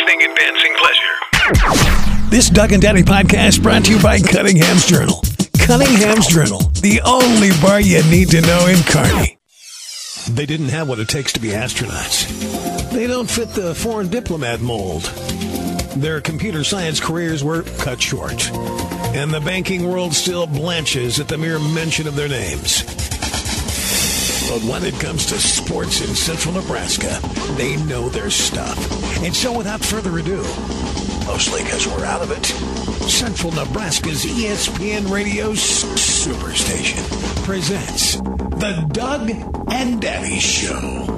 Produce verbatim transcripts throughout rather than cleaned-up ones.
entertaining and dancing pleasure. This Doug and Daddy podcast brought to you by Cunningham's Journal. Cunningham's Journal, the only bar you need to know in Kearney. They didn't have what it takes to be astronauts. They don't fit the foreign diplomat mold. Their computer science careers were cut short. And the banking world still blanches at the mere mention of their names. But when it comes to sports in central Nebraska, they know their stuff. And so without further ado, mostly because we're out of it, Central Nebraska's E S P N Radio Superstation presents The Doug and Daddy Show.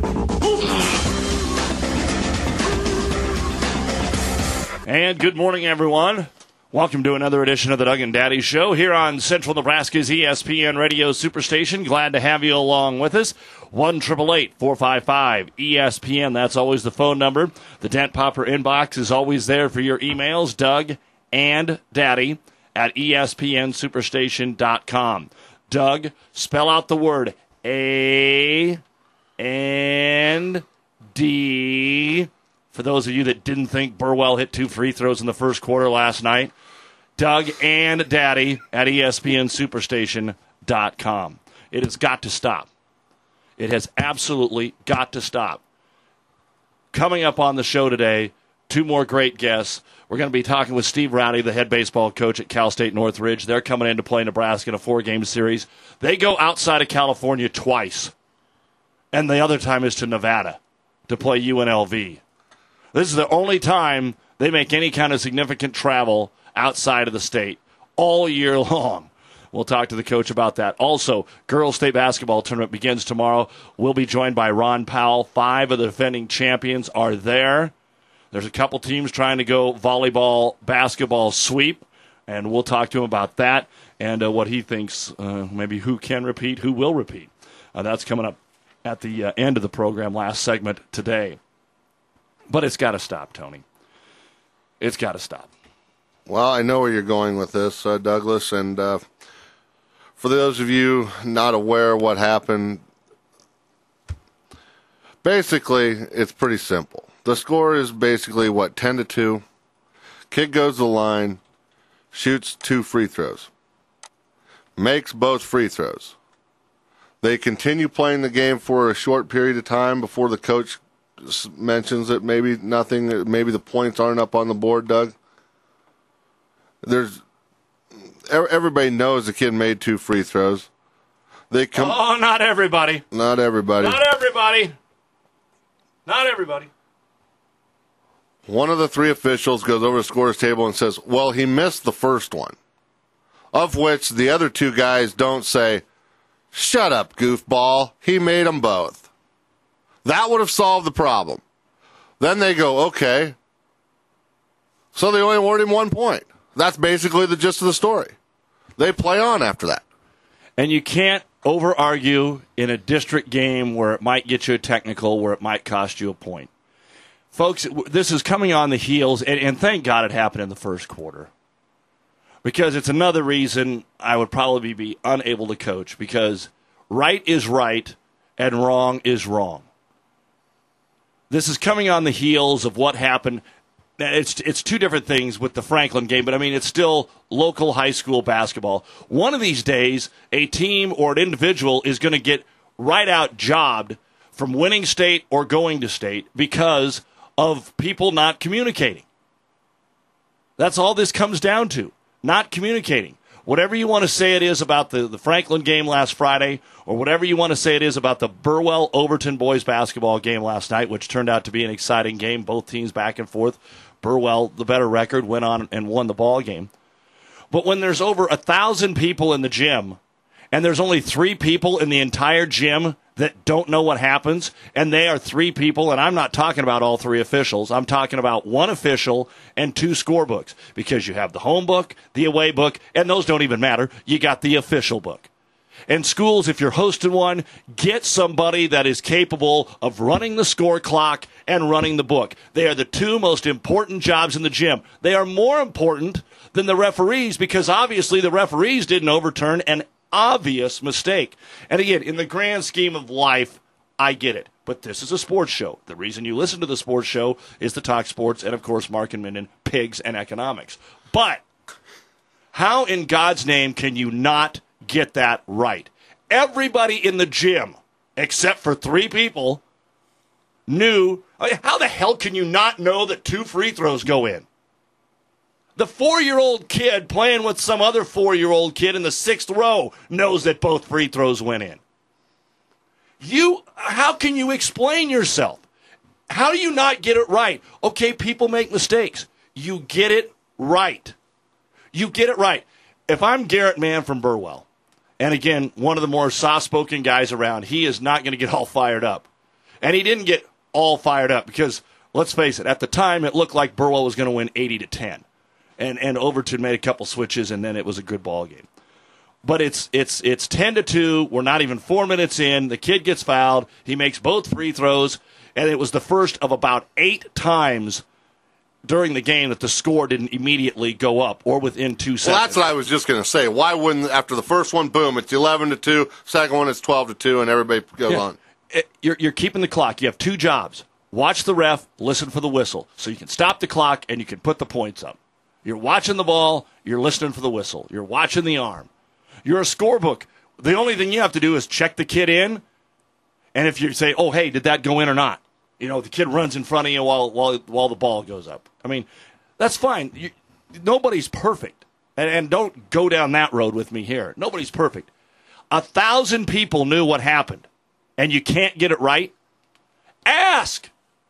And good morning, everyone. Welcome to another edition of the Doug and Daddy Show here on Central Nebraska's E S P N Radio Superstation. Glad to have you along with us. one eight eight eight, four five five, E S P N. That's always the phone number. The Dent Popper inbox is always there for your emails. Doug and Daddy at E S P N superstation dot com. Doug, spell out the word A and D. For those of you that didn't think Burwell hit two free throws in the first quarter last night, Doug and Daddy at E S P N superstation dot com. It has got to stop. It has absolutely got to stop. Coming up on the show today, two more great guests. We're going to be talking with Steve Rowdy, the head baseball coach at Cal State Northridge. They're coming in to play Nebraska in a four-game series. They go outside of California twice, and the other time is to Nevada to play U N L V. This is the only time they make any kind of significant travel outside of the state all year long. We'll talk to the coach about that. Also, girls' state basketball tournament begins tomorrow. We'll be joined by Ron Powell. Five of the defending champions are there. There's a couple teams trying to go volleyball, basketball sweep, and we'll talk to him about that and uh, what he thinks, uh, maybe who can repeat, who will repeat. Uh, that's coming up at the uh, end of the program, last segment today. But it's got to stop, Tony. It's got to stop. Well, I know where you're going with this, uh, Douglas. And uh, for those of you not aware of what happened, basically, it's pretty simple. The score is basically, what, ten to two? Kid goes to the line, shoots two free throws, makes both free throws. They continue playing the game for a short period of time before the coach mentions that maybe nothing, maybe the points aren't up on the board, Doug. There's everybody knows the kid made two free throws. They come. Oh, not everybody. Not everybody. Not everybody. Not everybody. One of the three officials goes over to the scorer's table and says, "Well, he missed the first one," of which the other two guys don't say, "Shut up, goofball. He made them both." That would have solved the problem. Then they go, okay. So they only award him one point. That's basically the gist of the story. They play on after that. And you can't over-argue in a district game where it might get you a technical, where it might cost you a point. Folks, this is coming on the heels, and, and thank God it happened in the first quarter. Because it's another reason I would probably be unable to coach, because right is right and wrong is wrong. This is coming on the heels of what happened. It's it's two different things with the Franklin game, but I mean, it's still local high school basketball. One of these days, a team or an individual is going to get right out jobbed from winning state or going to state because of people not communicating. That's all this comes down to, not communicating. Whatever you want to say it is about the, the Franklin game last Friday, or whatever you want to say it is about the Burwell-Overton boys basketball game last night, which turned out to be an exciting game, both teams back and forth. Burwell, the better record, went on and won the ball game. But when there's over a thousand people in the gym, and there's only three people in the entire gym that don't know what happens, and they are three people, and I'm not talking about all three officials. I'm talking about one official and two scorebooks, because you have the home book, the away book, and those don't even matter. You got the official book. And schools, if you're hosting one, get somebody that is capable of running the score clock and running the book. They are the two most important jobs in the gym. They are more important than the referees, because obviously the referees didn't overturn an obvious mistake. And again, in the grand scheme of life, I get it. But this is a sports show. The reason you listen to the sports show is to talk sports and, of course, Mark and Minden, pigs and economics. But how in God's name can you not get that right? Everybody in the gym, except for three people, knew. I mean, how the hell can you not know that two free throws go in? The four-year-old kid playing with some other four-year-old kid in the sixth row knows that both free throws went in. You, how can you explain yourself? How do you not get it right? Okay, people make mistakes. You get it right. You get it right. If I'm Garrett Mann from Burwell, and again, one of the more soft-spoken guys around, he is not going to get all fired up. And he didn't get all fired up because, let's face it, at the time it looked like Burwell was going to win eighty to ten. And and Overton made a couple switches, and then it was a good ball game. But it's it's it's ten to two. We're not even four minutes in. The kid gets fouled. He makes both free throws, and it was the first of about eight times during the game that the score didn't immediately go up or within two seconds. Well, that's what I was just going to say. Why wouldn't, after the first one, boom, it's eleven to two, second one it's twelve to two, and everybody goes yeah. on. It, you're, you're keeping the clock. You have two jobs. Watch the ref, listen for the whistle, so you can stop the clock and you can put the points up. You're watching the ball, you're listening for the whistle. You're watching the arm. You're a scorebook. The only thing you have to do is check the kid in, and if you say, oh, hey, did that go in or not? You know, the kid runs in front of you while while, while the ball goes up. I mean, that's fine. You, nobody's perfect. And, and don't go down that road with me here. Nobody's perfect. A thousand people knew what happened, and you can't get it right? Ask.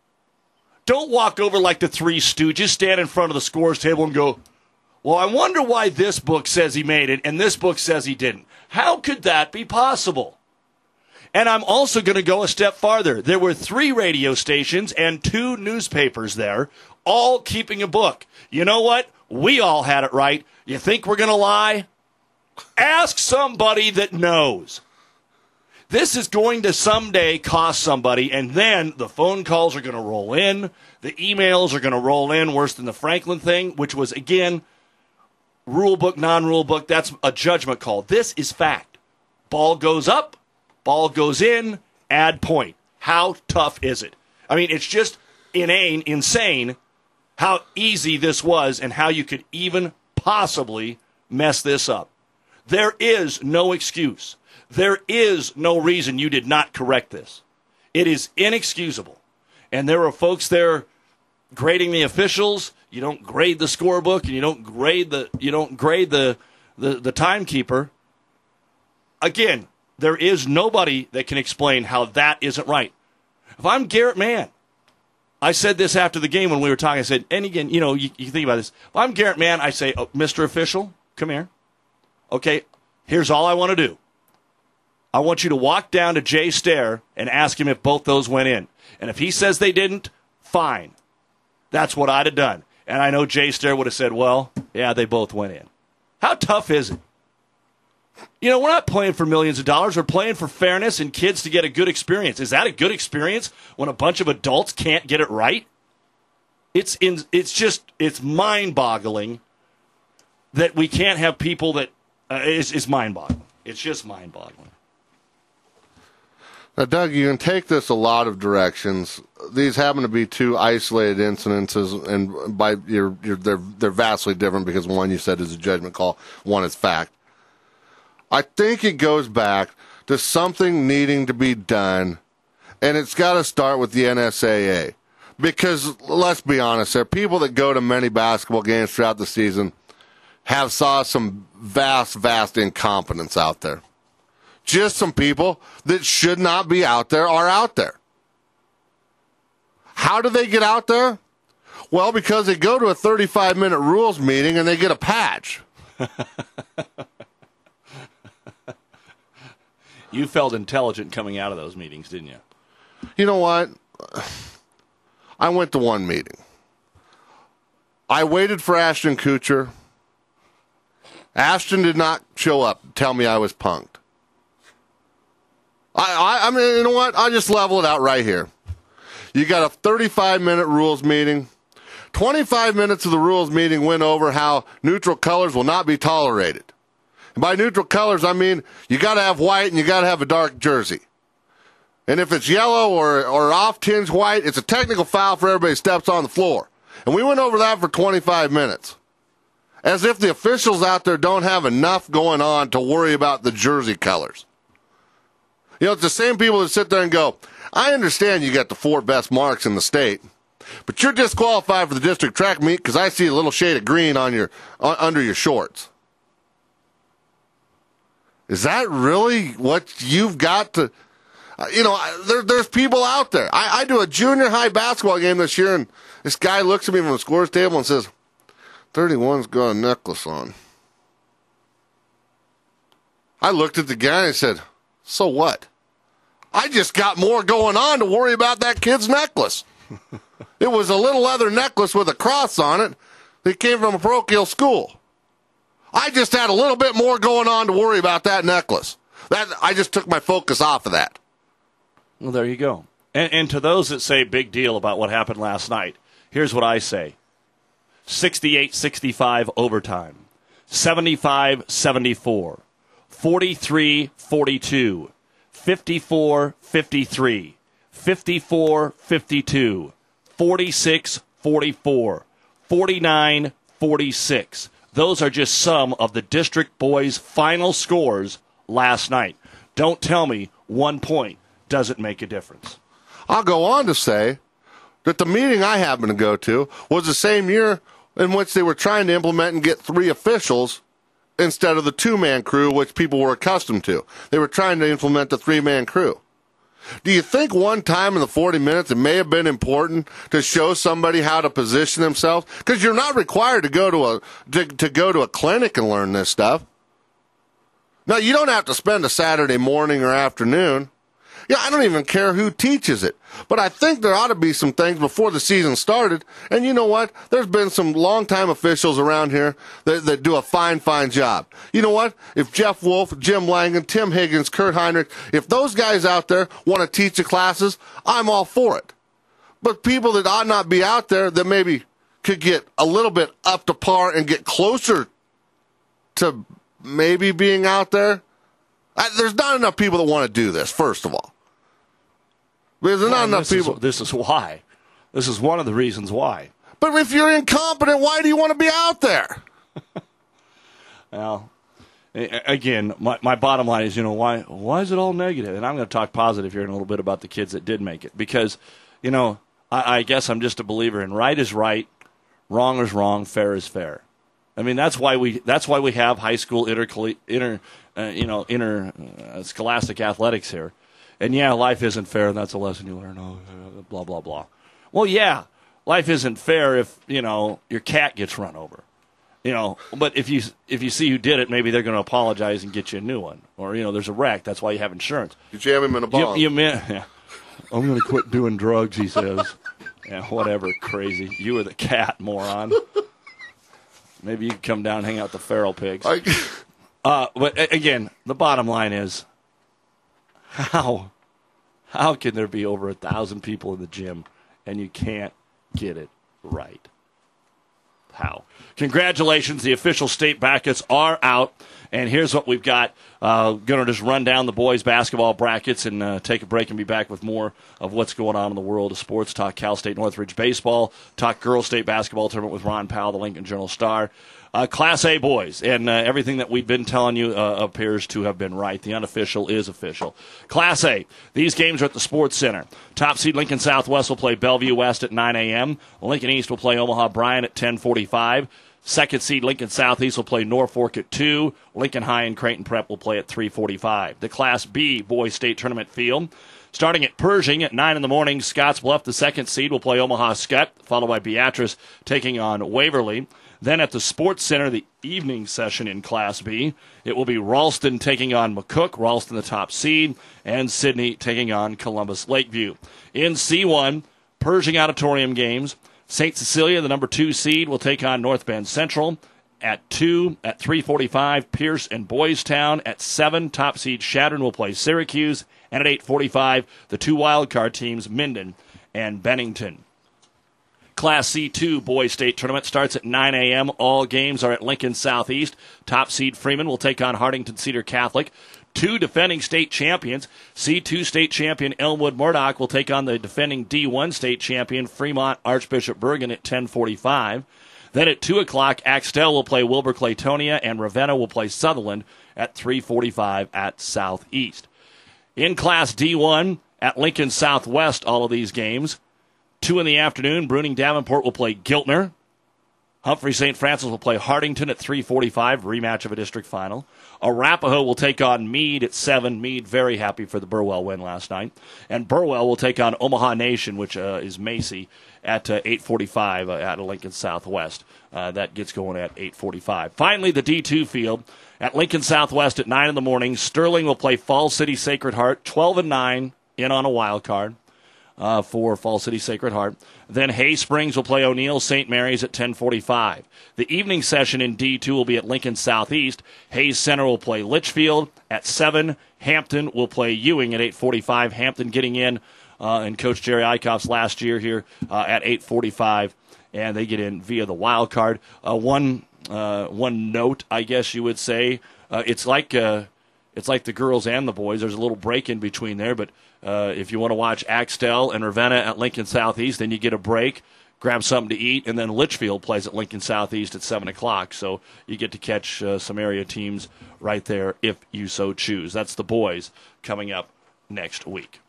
Don't walk over like the Three Stooges, stand in front of the scores table and go, well, I wonder why this book says he made it and this book says he didn't. How could that be possible? And I'm also going to go a step farther. There were three radio stations and two newspapers there, all keeping a book. You know what? We all had it right. You think we're going to lie? Ask somebody that knows. This is going to someday cost somebody, and then the phone calls are going to roll in. The emails are going to roll in, worse than the Franklin thing, which was, again, rule book, non-rule book. That's a judgment call. This is fact. Ball goes up, ball goes in, add point. How tough is it? I mean, it's just inane, insane how easy this was and how you could even possibly mess this up. There is no excuse. There is no reason you did not correct this. It is inexcusable. And there are folks there grading the officials. You don't grade the scorebook, and you don't grade the you don't grade the, the, the timekeeper. Again, there is nobody that can explain how that isn't right. If I'm Garrett Mann, I said this after the game when we were talking. I said, and again, you know, you, you think about this. If I'm Garrett Mann, I say, oh, Mister Official, come here. Okay, here's all I want to do. I want you to walk down to Jay Stair and ask him if both those went in. And if he says they didn't, fine. That's what I'd have done. And I know Jay Stair would have said, well, yeah, they both went in. How tough is it? You know, we're not playing for millions of dollars. We're playing for fairness and kids to get a good experience. Is that a good experience when a bunch of adults can't get it right? It's in, it's just, it's mind-boggling that we can't have people that, uh, it's, it's mind-boggling. It's just mind-boggling. Now, Doug, you can take this a lot of directions. These happen to be two isolated incidences, and by you're, you're, they're they're vastly different because one you said is a judgment call, one is fact. I think it goes back to something needing to be done, and it's got to start with the N S A A. Because let's be honest, there are people that go to many basketball games throughout the season have saw some vast, vast incompetence out there. Just some people that should not be out there are out there. How do they get out there? Well, because they go to a thirty-five minute rules meeting and they get a patch. You felt intelligent coming out of those meetings, didn't you? You know what? I went to one meeting. I waited for Ashton Kutcher. Ashton did not show up to tell me I was punked. I, I, I mean, you know what? I'll just level it out right here. You got a thirty-five minute rules meeting. twenty-five minutes of the rules meeting went over how neutral colors will not be tolerated. And by neutral colors, I mean you got to have white and you got to have a dark jersey. And if it's yellow or, or off-tinged white, it's a technical foul for everybody who steps on the floor. And we went over that for twenty-five minutes. As if the officials out there don't have enough going on to worry about the jersey colors. You know, it's the same people that sit there and go, I understand you got the four best marks in the state, but you're disqualified for the district track meet because I see a little shade of green on your on, under your shorts. Is that really what you've got to... Uh, you know, there, there's people out there. I, I do a junior high basketball game this year, and this guy looks at me from the scores table and says, thirty-one's got a necklace on. I looked at the guy and said, so what? I just got more going on to worry about that kid's necklace. It was a little leather necklace with a cross on it that came from a parochial school. I just had a little bit more going on to worry about that necklace. That I just took my focus off of that. Well, there you go. And, and to those that say big deal about what happened last night, here's what I say. sixty-eight sixty-five overtime. seventy-five seventy-four. forty-three forty-two. fifty-four fifty-three. fifty-four fifty-two. forty-six forty-four. forty-nine forty-six. Those are just some of the district boys' final scores last night. Don't tell me one point doesn't make a difference. I'll go on to say that the meeting I happened to go to was the same year in which they were trying to implement and get three officials instead of the two-man crew, which people were accustomed to. They were trying to implement the three-man crew. Do you think one time in the forty minutes it may have been important to show somebody how to position themselves? Because you're not required to go to a to, to go to a clinic and learn this stuff. Now, you don't have to spend a Saturday morning or afternoon. Yeah, I don't even care who teaches it. But I think there ought to be some things before the season started. And you know what? There's been some longtime officials around here that, that do a fine, fine job. You know what? If Jeff Wolf, Jim Langen, Tim Higgins, Kurt Heinrich, if those guys out there want to teach the classes, I'm all for it. But people that ought not be out there that maybe could get a little bit up to par and get closer to maybe being out there, I, there's not enough people that want to do this, first of all. There's not well, enough this people. Is, this is why. This is one of the reasons why. But if you're incompetent, why do you want to be out there? Well, again, my, my bottom line is, you know, why why is it all negative? And I'm going to talk positive here in a little bit about the kids that did make it. Because, you know, I, I guess I'm just a believer in right is right, wrong is wrong, fair is fair. I mean, that's why we that's why we have high school inter, inter uh, you know, inter uh, scholastic athletics here. And yeah, life isn't fair, and that's a lesson you learn. Oh, blah blah blah. Well, yeah, life isn't fair if you know your cat gets run over. You know, but if you if you see who did it, maybe they're going to apologize and get you a new one. Or you know, there's a wreck. That's why you have insurance. You jam him in a bomb. You, you mean, yeah. I'm going to quit doing drugs, he says. Yeah, whatever, crazy. You were the cat, moron. Maybe you can come down and hang out with the feral pigs. I... Uh, but again, the bottom line is, how how can there be over a thousand people in the gym and you can't get it right? How? Congratulations, the official state brackets are out, and here's what we've got. Uh, going to just run down the boys' basketball brackets and uh, take a break and be back with more of what's going on in the world of sports. Talk Cal State Northridge baseball, talk girls' state basketball tournament with Ron Powell, the Lincoln Journal-Star. Uh, Class A boys, and uh, everything that we've been telling you uh, appears to have been right. The unofficial is official. Class A, these games are at the Sports Center. Top seed Lincoln Southwest will play Bellevue West at nine a.m. Lincoln East will play Omaha Bryan at ten forty-five. Second seed Lincoln Southeast will play Norfolk at two. Lincoln High and Creighton Prep will play at three forty-five. The Class B boys state tournament field. Starting at Pershing at nine in the morning, Scotts Bluff, the second seed, will play Omaha Skutt, followed by Beatrice taking on Waverly. Then at the Sports Center, the evening session in Class B, it will be Ralston taking on McCook, Ralston the top seed, and Sydney taking on Columbus Lakeview. In C one, Pershing Auditorium games, Saint Cecilia, the number two seed, will take on North Bend Central. At two, at three forty-five, Pierce and Boys Town. At seven, top seed Shadron will play Syracuse. And at eight forty-five, the two wildcard teams, Minden and Bennington. Class C two boys state tournament starts at nine a.m. All games are at Lincoln Southeast. Top seed Freeman will take on Hartington Cedar Catholic. Two defending state champions, C two state champion Elmwood Murdoch will take on the defending D one state champion Fremont Archbishop Bergan at ten forty-five. Then at two o'clock, Axtell will play Wilbur Claytonia, and Ravenna will play Sutherland at three forty-five at Southeast. In Class D one, at Lincoln Southwest, all of these games. Two in the afternoon, Bruning Davenport will play Giltner. Humphrey Saint Francis will play Hardington at three forty-five, rematch of a district final. Arapahoe will take on Meade at seven. Meade very happy for the Burwell win last night. And Burwell will take on Omaha Nation, which uh, is Macy, at uh, eight forty-five uh, at Lincoln Southwest. Uh, that gets going at eight forty-five. Finally, the D two field at Lincoln Southwest at nine in the morning. Sterling will play Falls City Sacred Heart, twelve and nine, in on a wild card. Uh, for Falls City Sacred Heart. Then Hay Springs will play O'Neill Saint Mary's at ten forty-five. The evening session in D two will be at Lincoln Southeast. Hayes Center will play Litchfield at seven. Hampton will play Ewing at eight forty-five. Hampton getting in, uh, and Coach Jerry Eichhoff's last year here uh, at eight forty-five, and they get in via the wild card. Uh, one uh, one note, I guess you would say, uh, it's like uh, it's like the girls and the boys. There's a little break in between there, but Uh, if you want to watch Axtell and Ravenna at Lincoln Southeast, then you get a break, grab something to eat, and then Litchfield plays at Lincoln Southeast at seven o'clock. So you get to catch uh, some area teams right there if you so choose. That's the boys coming up next week.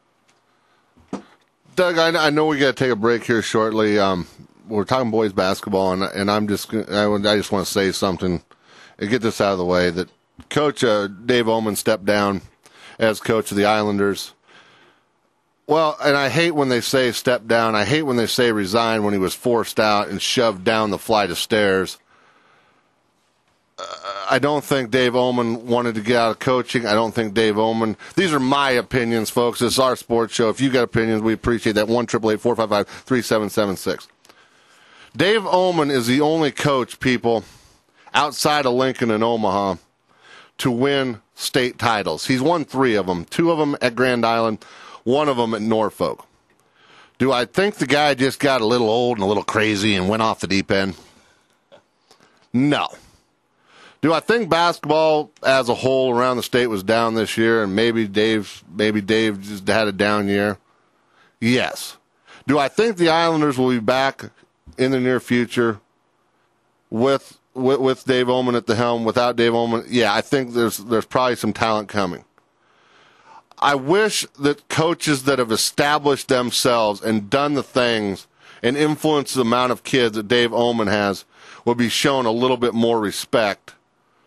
Doug, I, I know we got to take a break here shortly. Um, we're talking boys basketball, and, and I'm just I, I just want to say something and get this out of the way, that Coach uh, Dave Oman stepped down as coach of the Islanders. Well, and I hate when they say step down. I hate when they say resign when he was forced out and shoved down the flight of stairs. Uh, I don't think Dave Oman wanted to get out of coaching. I don't think Dave Oman. These are my opinions, folks. This is our sports show. If you got opinions, we appreciate that. one eight eight eight, four five five, three seven seven six. Dave Oman is the only coach, people, outside of Lincoln and Omaha, to win state titles. He's won three of them. Two of them at Grand Island. One of them at Norfolk. Do I think the guy just got a little old and a little crazy and went off the deep end? No. Do I think basketball as a whole around the state was down this year, and maybe Dave, maybe Dave just had a down year? Yes. Do I think the Islanders will be back in the near future with with, with Dave Oman at the helm? Without Dave Oman, yeah, I think there's there's probably some talent coming. I wish that coaches that have established themselves and done the things and influenced the amount of kids that Dave Oman has would be shown a little bit more respect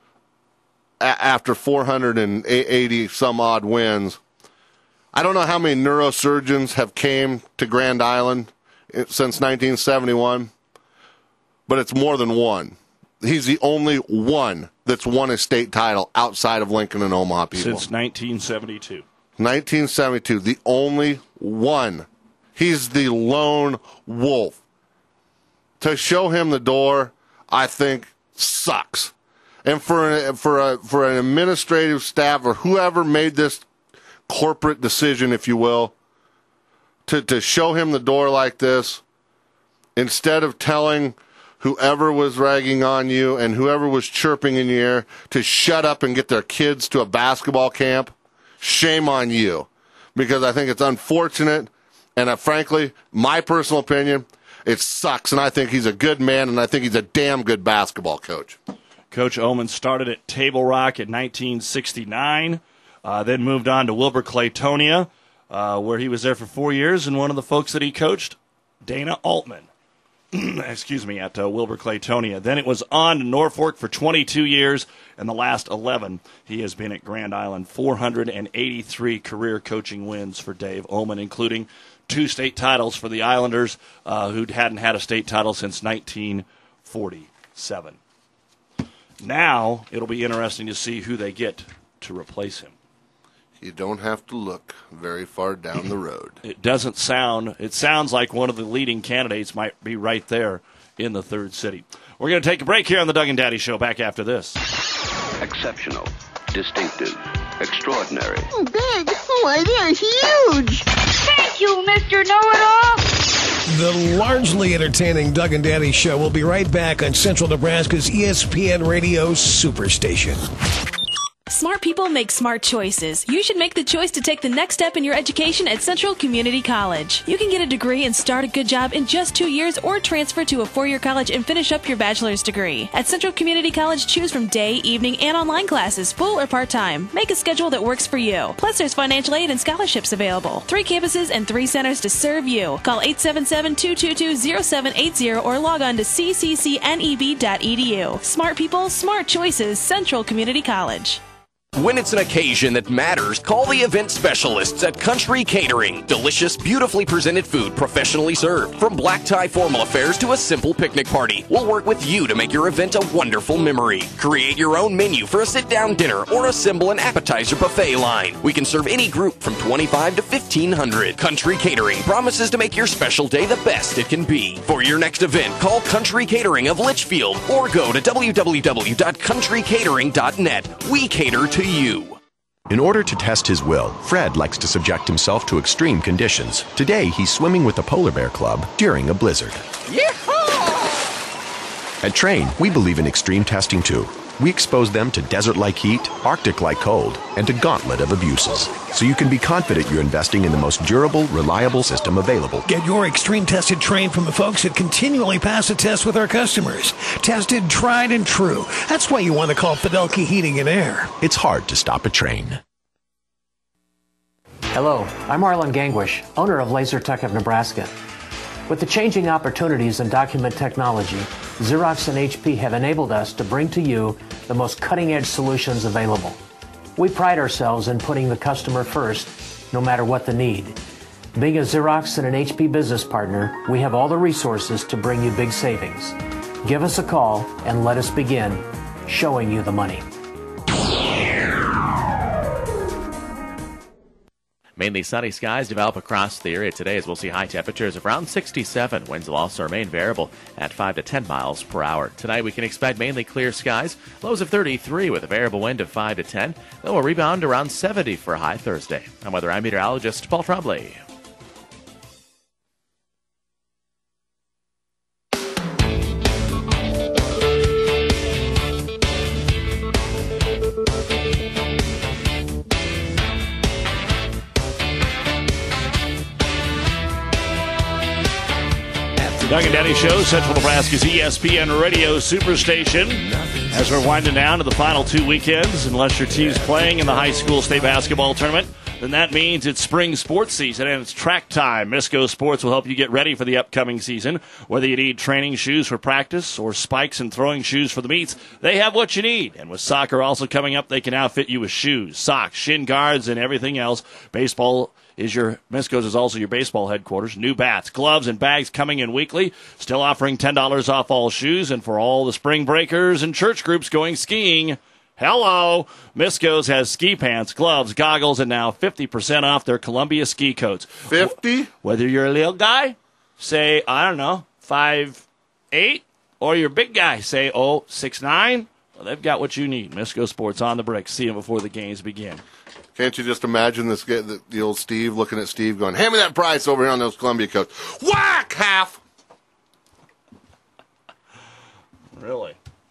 a- after four hundred eighty some odd wins. I don't know how many neurosurgeons have came to Grand Island since nineteen seventy-one, but it's more than one. He's the only one that's won a state title outside of Lincoln and Omaha, people. Since nineteen seventy-two. nineteen seventy-two, the only one. He's the lone wolf. To show him the door, I think, sucks. And for a, for a, for an administrative staff or whoever made this corporate decision, if you will, to, to show him the door like this, instead of telling whoever was ragging on you and whoever was chirping in your ear to shut up and get their kids to a basketball camp, shame on you, because I think it's unfortunate, and uh, frankly, my personal opinion, it sucks, and I think he's a good man, and I think he's a damn good basketball coach. Coach Oman started at Table Rock in nineteen sixty-nine, uh, then moved on to Wilbur Claytonia, uh, where he was there for four years, and one of the folks that he coached, Dana Altman. excuse me, at uh, Wilbur Claytonia. Then it was on to Norfolk for twenty-two years, and the last eleven he has been at Grand Island. four hundred eighty-three career coaching wins for Dave Oman, including two state titles for the Islanders, uh, who hadn't had a state title since nineteen forty-seven. Now it'll be interesting to see who they get to replace him. You don't have to look very far down the road. It doesn't sound, it sounds like one of the leading candidates might be right there in the third city. We're going to take a break here on the Doug and Daddy Show. Back after this. Exceptional, distinctive, extraordinary. Big? Why, they're huge! Thank you, Mister Know-It-All! The largely entertaining Doug and Daddy Show will be right back on Central Nebraska's E S P N Radio Superstation. Smart people make smart choices. You should make the choice to take the next step in your education at Central Community College. You can get a degree and start a good job in just two years or transfer to a four-year college and finish up your bachelor's degree. At Central Community College, choose from day, evening, and online classes, full or part-time. Make a schedule that works for you. Plus, there's financial aid and scholarships available. Three campuses and three centers to serve you. Call eight seven seven, two two two, zero seven eight zero or log on to c c c n e b dot e d u. Smart people, smart choices, Central Community College. When it's an occasion that matters, call the event specialists at Country Catering. Delicious, beautifully presented food professionally served. From black tie formal affairs to a simple picnic party, we'll work with you to make your event a wonderful memory. Create your own menu for a sit-down dinner or assemble an appetizer buffet line. We can serve any group from twenty-five to fifteen hundred. Country Catering promises to make your special day the best it can be. For your next event, call Country Catering of Litchfield or go to w w w dot country catering dot net. We cater to you. In order to test his will, Fred likes to subject himself to extreme conditions. Today, he's swimming with the Polar Bear Club during a blizzard. Yeehaw! At Train, we believe in extreme testing too. We expose them to desert-like heat, Arctic-like cold, and a gauntlet of abuses. So you can be confident you're investing in the most durable, reliable system available. Get your extreme tested Train from the folks that continually pass the test with our customers. Tested, tried, and true. That's why you want to call Fidelky Heating and Air. It's hard to stop a Train. Hello, I'm Arlen Gangwish, owner of LaserTech of Nebraska. With the changing opportunities in document technology, Xerox and H P have enabled us to bring to you the most cutting-edge solutions available. We pride ourselves in putting the customer first, no matter what the need. Being a Xerox and an H P business partner, we have all the resources to bring you big savings. Give us a call and let us begin showing you the money. Mainly sunny skies develop across the area today as we'll see high temperatures of around sixty-seven. Winds will also remain variable at five to ten miles per hour. Tonight we can expect mainly clear skies, lows of thirty-three with a variable wind of five to ten. Then we'll rebound around seventy for a high Thursday. I'm weather I'm meteorologist Paul Trombley. Doug and Daddy Show, Central Nebraska's E S P N Radio Superstation. As we're winding down to the final two weekends, unless your team's playing in the high school state basketball tournament, then that means it's spring sports season and it's track time. Misco Sports will help you get ready for the upcoming season. Whether you need training shoes for practice or spikes and throwing shoes for the meets, they have what you need. And with soccer also coming up, they can outfit you with shoes, socks, shin guards, and everything else. Baseball is your Misco's is also your baseball headquarters. New bats, gloves, and bags coming in weekly. Still offering ten dollars off all shoes. And for all the spring breakers and church groups going skiing, hello! Misco's has ski pants, gloves, goggles, and now fifty percent off their Columbia ski coats. fifty? Whether you're a little guy, say, I don't know, five eight, or you're a big guy, say, oh, six nine, well, they've got what you need. Misco Sports on the bricks. See them before the games begin. Can't you just imagine this guy, the, the old Steve looking at Steve going, hand me that price over here on those Columbia coats. Whack! Half! Really?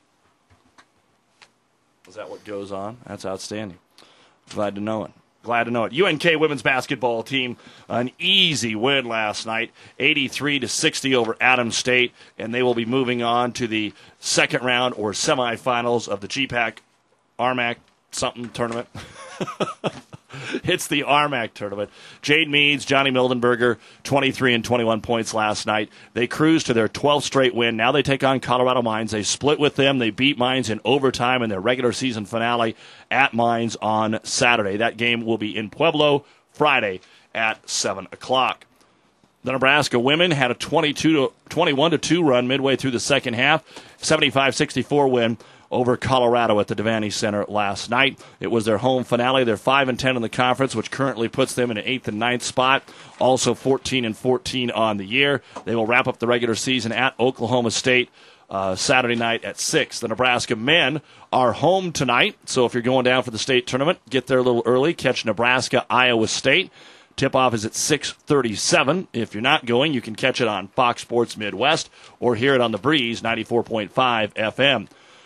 Is that what goes on? That's outstanding. Glad to know it. Glad to know it. U N K women's basketball team, an easy win last night, eighty-three to sixty over Adams State, and they will be moving on to the second round or semifinals of the G PAC R M A C something tournament. It's the R M A C tournament. Jade Meads, Johnny Mildenberger, twenty-three and twenty-one points last night. They cruised to their twelfth straight win. Now they take on Colorado Mines. They split with them. They beat Mines in overtime in their regular season finale at Mines on Saturday. That game will be in Pueblo Friday at seven o'clock. The Nebraska women had a twenty-two to twenty-one to two run midway through the second half, seventy-five sixty-four win over Colorado at the Devaney Center last night. It was their home finale. They're five and ten in the conference, which currently puts them in an eighth and ninth spot. Also fourteen and fourteen on the year. They will wrap up the regular season at Oklahoma State uh, Saturday night at six. The Nebraska men are home tonight, so if you're going down for the state tournament, get there a little early. Catch Nebraska, Iowa State. Tip-off is at six thirty-seven. If you're not going, you can catch it on Fox Sports Midwest or hear it on The Breeze, ninety-four point five F M.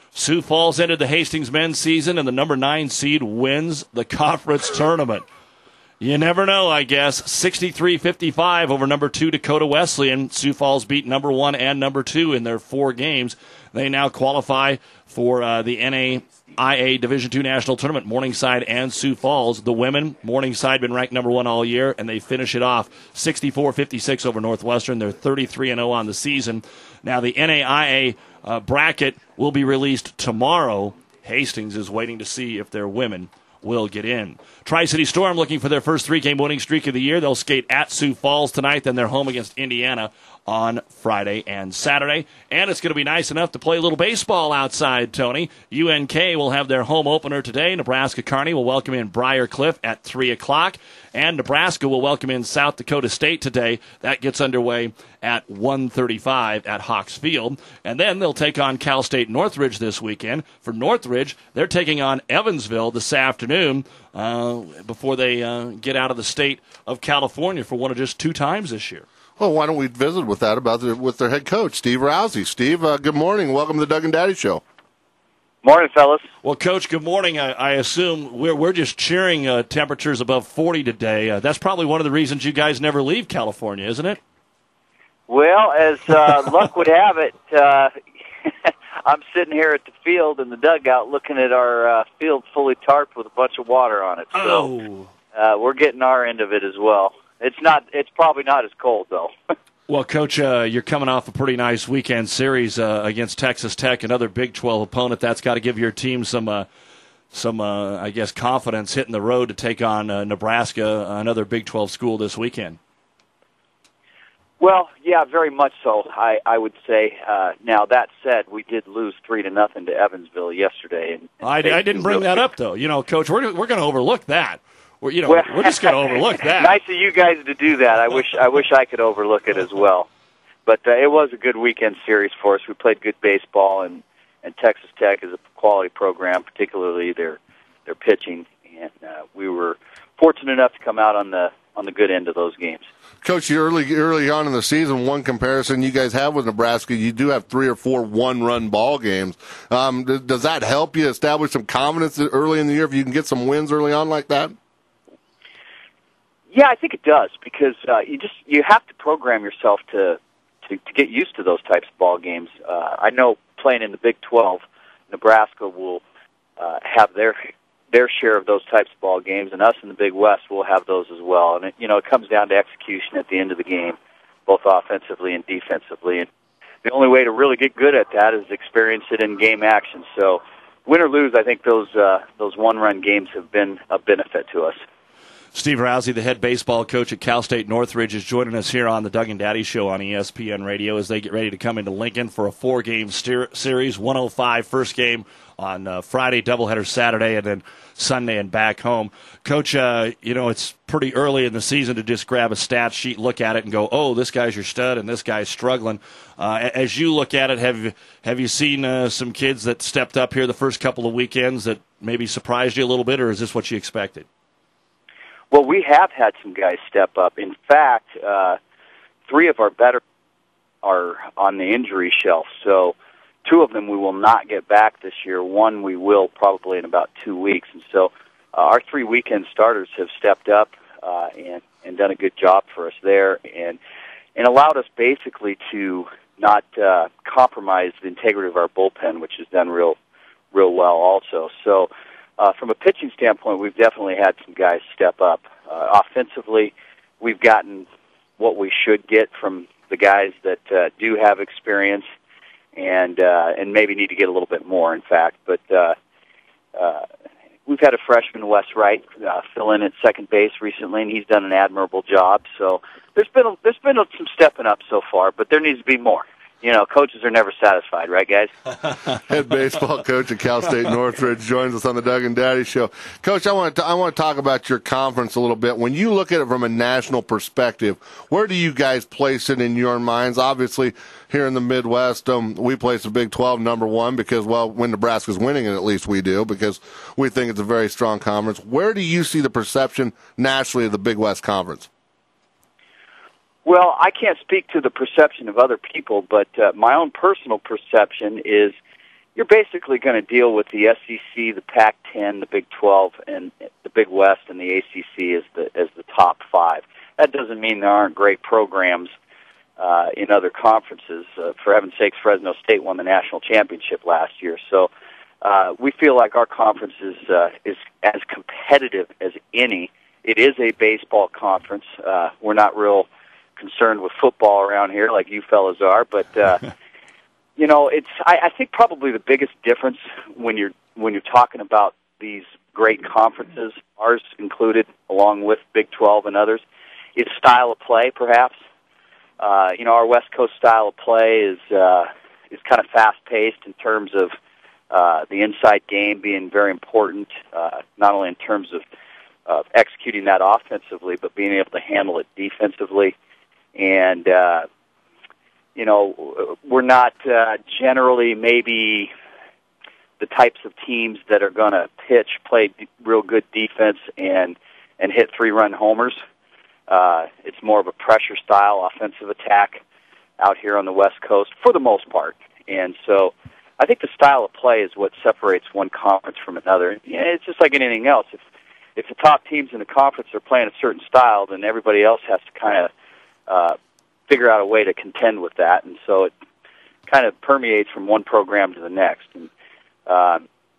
Sioux Falls ended the Hastings men's season, and the number nine seed wins the conference tournament. You never know, I guess. sixty-three fifty-five over number two Dakota Wesleyan. Sioux Falls beat number one and number two in their four games. They now qualify for uh, the N A I A Division two National Tournament, Morningside and Sioux Falls. The women, Morningside, been ranked number one all year, and they finish it off sixty-four fifty-six over Northwestern. They're thirty-three and oh on the season. Now, the N A I A uh, bracket will be released tomorrow. Hastings is waiting to see if their women will get in. Tri-City Storm looking for their first three-game winning streak of the year. They'll skate at Sioux Falls tonight, then they're home against Indiana on Friday and Saturday. And it's going to be nice enough to play a little baseball outside, Tony. U N K will have their home opener today. Nebraska Kearney will welcome in Briar Cliff at three o'clock. And Nebraska will welcome in South Dakota State today. That gets underway at one thirty-five at Hawks Field. And then they'll take on Cal State Northridge this weekend. For Northridge, they're taking on Evansville this afternoon uh, before they uh, get out of the state of California for one of just two times this year. Well, why don't we visit with that about the, with their head coach, Steve Rousey. Steve, uh, good morning. Welcome to the Doug and Daddy Show. Morning, fellas. Well, Coach, good morning. I, I assume we're we're just cheering uh, temperatures above forty today. Uh, that's probably one of the reasons you guys never leave California, isn't it? Well, as uh, luck would have it, uh, I'm sitting here at the field in the dugout looking at our uh, field fully tarped with a bunch of water on it. So oh. uh, we're getting our end of it as well. It's not. It's probably not as cold, though. Well, Coach, uh, you're coming off a pretty nice weekend series uh, against Texas Tech, another Big twelve opponent. That's got to give your team some, uh, some, uh, I guess, confidence hitting the road to take on uh, Nebraska, another Big twelve school this weekend. Well, yeah, very much so. I, I would say. Uh, now that said, we did lose three to nothing to Evansville yesterday. And, and I, I didn't bring that up, though. You know, Coach, we're we're going to overlook that. We're, you know, well, we're just going to overlook that. Nice of you guys to do that. I wish I wish I could overlook it as well. But uh, it was a good weekend series for us. We played good baseball, and, and Texas Tech is a quality program, particularly their their pitching. And uh, we were fortunate enough to come out on the on the good end of those games. Coach, early early on in the season, one comparison you guys have with Nebraska, you do have three or four one-run ball games. Um, does that help you establish some confidence early in the year if you can get some wins early on like that? Yeah, I think it does because uh, you just you have to program yourself to, to to get used to those types of ball games. Uh, I know playing in the Big twelve, Nebraska will uh, have their their share of those types of ball games, and us in the Big West will have those as well. And it, you know, it comes down to execution at the end of the game, both offensively and defensively. And the only way to really get good at that is experience it in game action. So, win or lose, I think those uh, those one-run games have been a benefit to us. Steve Rousey, the head baseball coach at Cal State Northridge, is joining us here on the Doug and Daddy Show on E S P N Radio as they get ready to come into Lincoln for a four-game steer- series, one oh five first game on uh, Friday, doubleheader Saturday, and then Sunday and back home. Coach, uh, you know, it's pretty early in the season to just grab a stat sheet, look at it, and go, oh, this guy's your stud and this guy's struggling. Uh, as you look at it, have, have you seen uh, some kids that stepped up here the first couple of weekends that maybe surprised you a little bit, or is this what you expected? Well, we have had some guys step up. In fact, uh, three of our better are on the injury shelf. So two of them we will not get back this year. One we will probably in about two weeks. And so uh, our three weekend starters have stepped up uh, and, and done a good job for us there and, and allowed us basically to not uh, compromise the integrity of our bullpen, which has done real, real well also. So Uh, from a pitching standpoint, we've definitely had some guys step up. Uh, offensively, we've gotten what we should get from the guys that uh, do have experience and uh, and maybe need to get a little bit more, in fact. But uh, uh, we've had a freshman, Wes Wright, uh, fill in at second base recently, and he's done an admirable job. So there's been a, there's been a, some stepping up so far, but there needs to be more. You know, coaches are never satisfied, right, guys? Head baseball coach at Cal State Northridge joins us on the Doug and Daddy Show. Coach, I want to I want to talk about your conference a little bit. When you look at it from a national perspective, where do you guys place it in your minds? Obviously, here in the Midwest, um, we place the Big twelve number one because, well, when Nebraska's winning it, at least we do, because we think it's a very strong conference. Where do you see the perception nationally of the Big West Conference? Well, I can't speak to the perception of other people, but uh, my own personal perception is you're basically going to deal with the S E C, the Pac ten, the Big twelve, and the Big West, and the A C C as the as the top five. That doesn't mean there aren't great programs uh, in other conferences. Uh, for heaven's sakes, Fresno State won the national championship last year. So uh, we feel like our conference is, uh, is as competitive as any. It is a baseball conference. Uh, we're not real concerned with football around here like you fellas are, but uh, you know, it's I, I think probably the biggest difference when you're when you're talking about these great conferences, ours included, along with Big twelve and others, is style of play, perhaps. Uh, you know, our West Coast style of play is uh, is kind of fast-paced in terms of uh, the inside game being very important, uh, not only in terms of uh, executing that offensively, but being able to handle it defensively. And, uh, you know, we're not uh, generally maybe the types of teams that are going to pitch, play d- real good defense, and, and hit three-run homers. Uh, it's more of a pressure-style offensive attack out here on the West Coast for the most part. And so I think the style of play is what separates one conference from another. Yeah, it's just like anything else. If, if the top teams in the conference are playing a certain style, then everybody else has to kind of Uh, figure out a way to contend with that, and so it kind of permeates from one program to the next. And uh,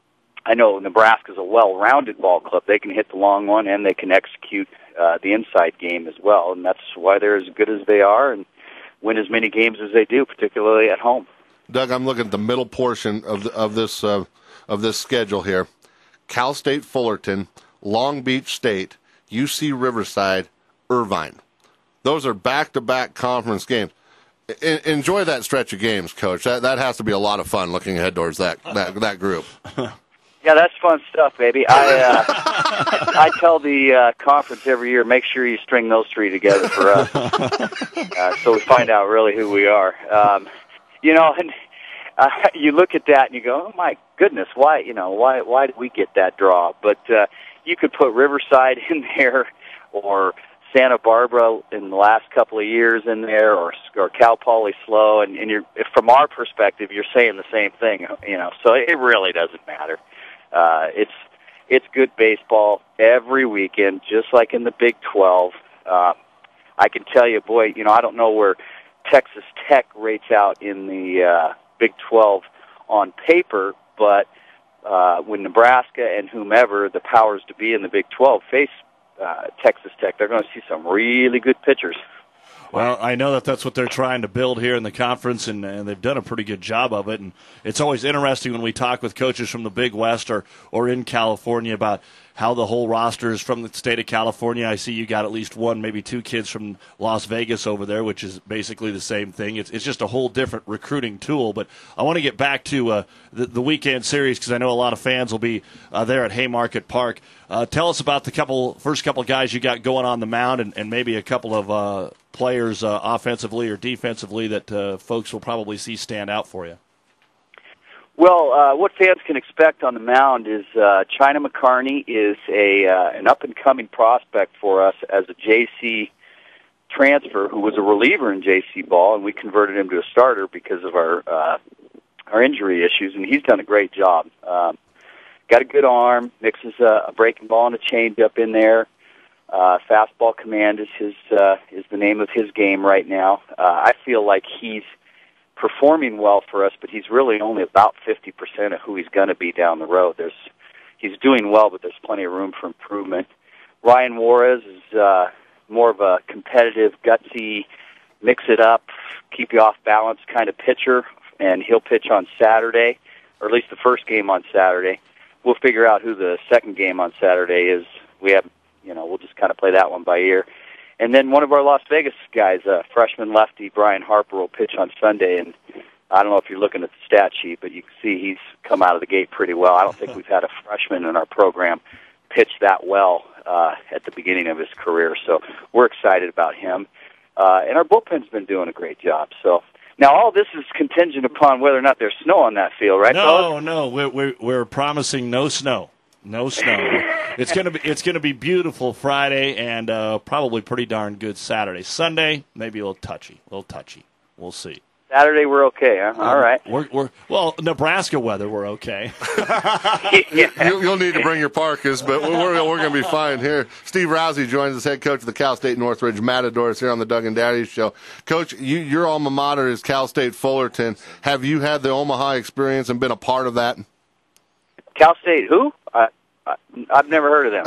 I know Nebraska's a well-rounded ball club. They can hit the long one, and they can execute uh, the inside game as well, and that's why they're as good as they are and win as many games as they do, particularly at home. Doug, I'm looking at the middle portion of the, of this uh, of this schedule here: Cal State Fullerton, Long Beach State, U C Riverside, Irvine. Those are back-to-back conference games. I- enjoy that stretch of games, Coach. That that has to be a lot of fun looking ahead towards that that, that group. Yeah, that's fun stuff, baby. I uh, I tell the uh, conference every year, make sure you string those three together for us, uh, so we find out really who we are. Um, you know, and uh, you look at that and you go, oh my goodness, why? You know, why why did we get that draw? But uh, you could put Riverside in there, or Santa Barbara in the last couple of years in there, or or Cal Poly Slow, and, and you're, from our perspective, you're saying the same thing, you know. So it really doesn't matter. Uh, it's it's good baseball every weekend, just like in the Big twelve. Uh, I can tell you, boy, you know, I don't know where Texas Tech rates out in the uh, Big twelve on paper, but uh, when Nebraska and whomever the powers to be in the Big twelve face Uh, Texas Tech, they're going to see some really good pitchers. Well, I know that that's what they're trying to build here in the conference, and, and they've done a pretty good job of it. And it's always interesting when we talk with coaches from the Big West or, or in California about how the whole roster is from the state of California. I see you got at least one, maybe two kids from Las Vegas over there, which is basically the same thing. It's it's just a whole different recruiting tool. But I want to get back to uh, the, the weekend series because I know a lot of fans will be uh, there at Haymarket Park. Uh, tell us about the couple first couple guys you got going on the mound, and, and maybe a couple of uh, players uh, offensively or defensively that uh, folks will probably see stand out for you. Well, uh, what fans can expect on the mound is uh, China McCarney is a uh, an up-and-coming prospect for us as a J C transfer who was a reliever in J C ball, and we converted him to a starter because of our uh, our injury issues, and he's done a great job. Um, got a good arm, mixes a, a breaking ball and a changeup in there. Uh, fastball command is his uh, is the name of his game right now. Uh, I feel like he's performing well for us, but he's really only about fifty percent of who he's going to be down the road. There's, he's doing well, but there's plenty of room for improvement. Ryan Juarez is uh, more of a competitive, gutsy, mix-it-up, keep you off balance kind of pitcher, and he'll pitch on Saturday, or at least the first game on Saturday. We'll figure out who the second game on Saturday is. We have, you know, we'll just kind of play that one by ear. And then one of our Las Vegas guys, uh, freshman lefty Brian Harper, will pitch on Sunday. And I don't know if you're looking at the stat sheet, but you can see he's come out of the gate pretty well. I don't think we've had a freshman in our program pitch that well uh, at the beginning of his career. So we're excited about him. Uh, and our bullpen's been doing a great job. So now all this is contingent upon whether or not there's snow on that field, right? No, fellas? no, we're, we're we're promising no snow. No snow. It's gonna be it's gonna be beautiful Friday and uh, probably pretty darn good Saturday. Sunday maybe a little touchy, a little touchy. We'll see. Saturday we're okay, huh? All right. We're, we're well, Nebraska weather, we're okay. Yeah. You, you'll need to bring your parkas, but we're, we're going to be fine here. Steve Rousey joins us, head coach of the Cal State Northridge Matadors here on the Doug and Daddy Show. Coach, you, your alma mater is Cal State Fullerton. Have you had the Omaha experience and been a part of that? Cal State who? I, I, I've never heard of them.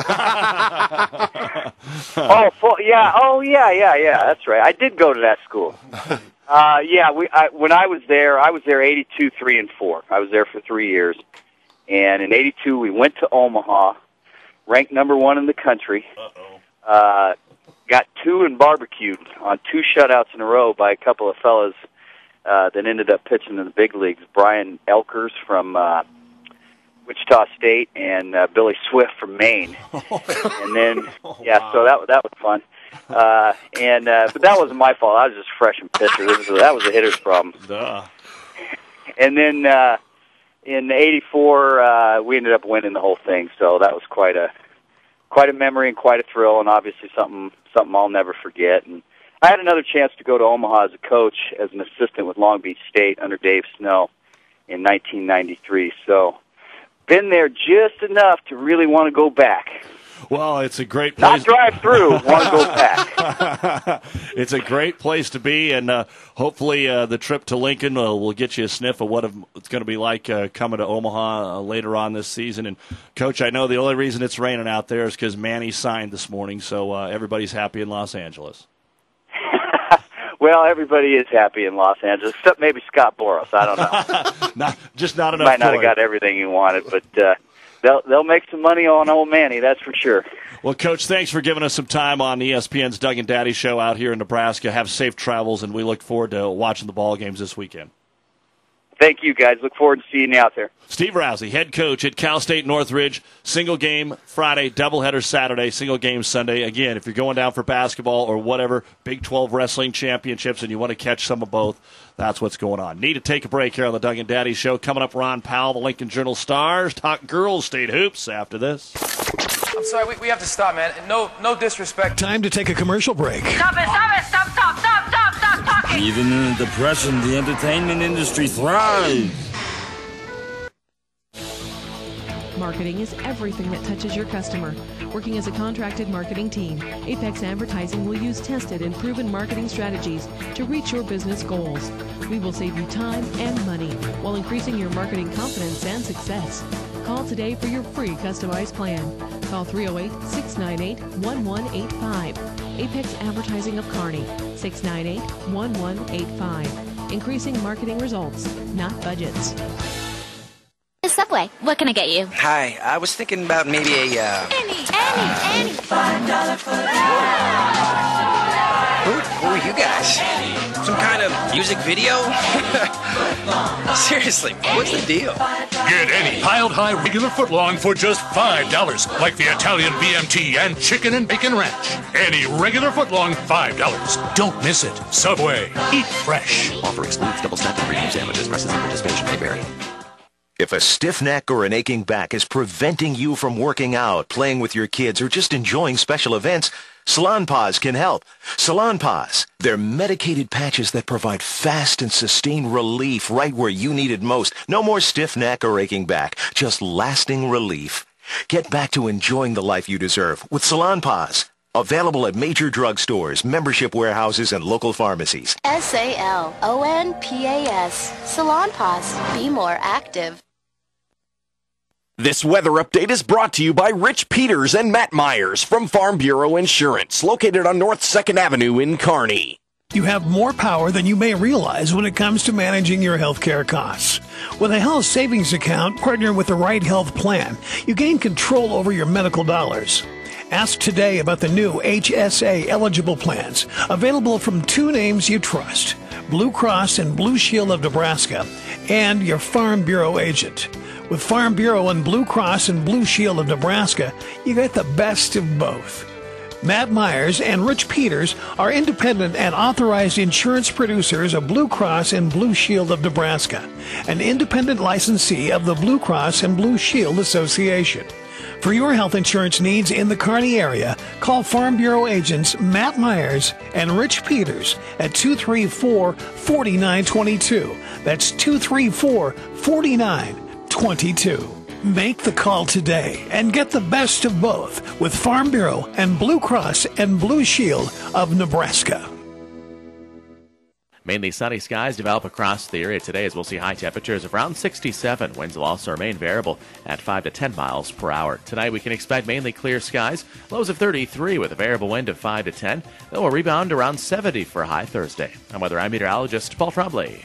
oh, full, yeah. Oh, yeah, yeah, yeah. That's right. I did go to that school. Uh, yeah, we. I, when I was there, I was there eighty-two, three, and four. I was there for three years, and in eighty-two we went to Omaha, ranked number one in the country. Uh-oh. Uh, got two and barbecued on two shutouts in a row by a couple of fellas uh, that ended up pitching in the big leagues. Brian Elkers from uh, Wichita State and uh, Billy Swift from Maine. And then, yeah, wow. so that that was fun. Uh, and uh, but that wasn't my fault. I was just a freshman pitcher. This was, that was a hitter's problem. Duh. And then uh, in eighty-four, uh, we ended up winning the whole thing. So that was quite a quite a memory and quite a thrill, and obviously something something I'll never forget. And I had another chance to go to Omaha as a coach, as an assistant with Long Beach State under Dave Snow in nineteen ninety-three. So been there just enough to really want to go back. Well, it's a great place. Not drive through, want to go back. It's a great place to be, and uh, hopefully uh, the trip to Lincoln uh, will get you a sniff of what it's going to be like uh, coming to Omaha uh, later on this season. And, Coach, I know the only reason it's raining out there is because Manny signed this morning, so uh, everybody's happy in Los Angeles. Well, everybody is happy in Los Angeles, except maybe Scott Boras. I don't know. not, just not enough Might not for have got everything he wanted, but uh, they'll they'll make some money on old Manny, that's for sure. Well, Coach, thanks for giving us some time on E S P N's Doug and Daddy Show out here in Nebraska. Have safe travels, and we look forward to watching the ball games this weekend. Thank you, guys. Look forward to seeing you out there. Steve Rousey, head coach at Cal State Northridge. Single game Friday, doubleheader Saturday, single game Sunday. Again, if you're going down for basketball or whatever, Big twelve Wrestling Championships, and you want to catch some of both, that's what's going on. Need to take a break here on the Doug and Daddy Show. Coming up, Ron Powell, the Lincoln Journal Stars, talk girls state hoops after this. I'm sorry, we, we have to stop, man. No no disrespect. Time to take a commercial break. Stop it, stop it, stop, stop, stop, stop, stop talking. Even in the depression, the entertainment industry thrives. Marketing is everything that touches your customer. Working as a contracted marketing team, Apex Advertising will use tested and proven marketing strategies to reach your business goals. We will save you time and money while increasing your marketing confidence and success. Call today for your free customized plan. Call three oh eight, six nine eight, one one eight five. Apex Advertising of Kearney, six nine eight, one one eight five. Increasing marketing results, not budgets. Subway, what can I get you? Hi, I was thinking about maybe a, uh... Any, any, any. Five dollar foot. Who, who are you guys? Some kind of music video? Seriously, what's the deal? Get any piled high regular footlong for just five dollars, like the Italian B M T and chicken and bacon ranch. Any regular footlong, five dollars. Don't miss it. Subway, eat fresh. Offer excludes double stacked and premium sandwiches. Prices and participation may vary. If a stiff neck or an aching back is preventing you from working out, playing with your kids, or just enjoying special events, Salonpas can help. Salonpas, they're medicated patches that provide fast and sustained relief right where you need it most. No more stiff neck or aching back, just lasting relief. Get back to enjoying the life you deserve with Salonpas. Available at major drugstores, membership warehouses, and local pharmacies. S A L O N P A S. Salonpas. Be more active. This weather update is brought to you by Rich Peters and Matt Myers from Farm Bureau Insurance, located on North second Avenue in Kearney. You have more power than you may realize when it comes to managing your healthcare costs. With a health savings account partnered with the right health plan, you gain control over your medical dollars. Ask today about the new H S A eligible plans, available from two names you trust, Blue Cross and Blue Shield of Nebraska, and your Farm Bureau agent. With Farm Bureau and Blue Cross and Blue Shield of Nebraska, you get the best of both. Matt Myers and Rich Peters are independent and authorized insurance producers of Blue Cross and Blue Shield of Nebraska, an independent licensee of the Blue Cross and Blue Shield Association. For your health insurance needs in the Kearney area, call Farm Bureau agents Matt Myers and Rich Peters at two three four, four nine two two. That's two three four, four nine two two. Make the call today and get the best of both with Farm Bureau and Blue Cross and Blue Shield of Nebraska. Mainly sunny skies develop across the area today as we'll see high temperatures of around sixty-seven. Winds will also remain variable at five to ten miles per hour. Tonight we can expect mainly clear skies, lows of thirty-three with a variable wind of five to ten. Then we'll rebound around seventy for a high Thursday. I'm weather eye meteorologist Paul Trombley.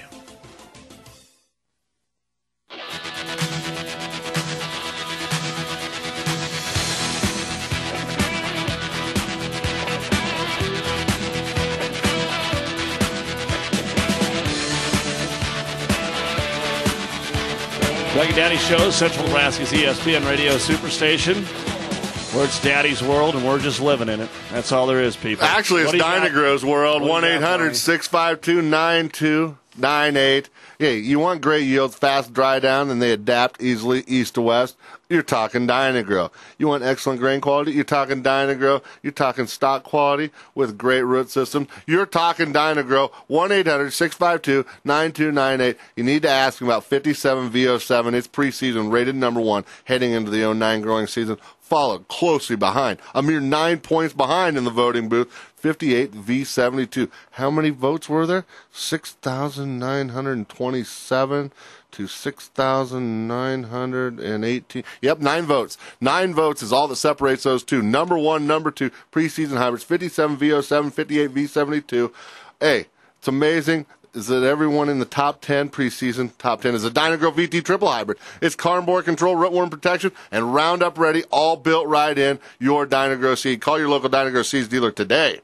Doug and Daddy Show, Central Nebraska's E S P N Radio Superstation, where it's Daddy's world and we're just living in it. That's all there is, people. Actually, it's Dynagro's world. one eight hundred, six five two, nine two nine eight. Yeah, you want great yields, fast dry down, and they adapt easily east to west. You're talking Dynagro. You want excellent grain quality? You're talking Dynagro. You're talking stock quality with great root system. You're talking Dynagro. one eight hundred, six five two, nine two nine eight. You need to ask about fifty-seven V oh seven. It's preseason, rated number one, heading into the oh nine growing season. Followed closely behind. A mere nine points behind in the voting booth. fifty-eight V seventy-two. How many votes were there? six thousand nine hundred twenty-seven to six thousand nine hundred eighteen. Yep, nine votes. Nine votes is all that separates those two. Number one, number two, preseason hybrids, fifty-seven V oh seven, fifty-eight V seventy-two. Hey, it's amazing is that everyone in the top ten preseason, top ten is a Dynagro V T triple hybrid. It's carn borer control, rootworm protection, and Roundup ready, all built right in your Dynagro seed. Call your local Dynagro seeds dealer today.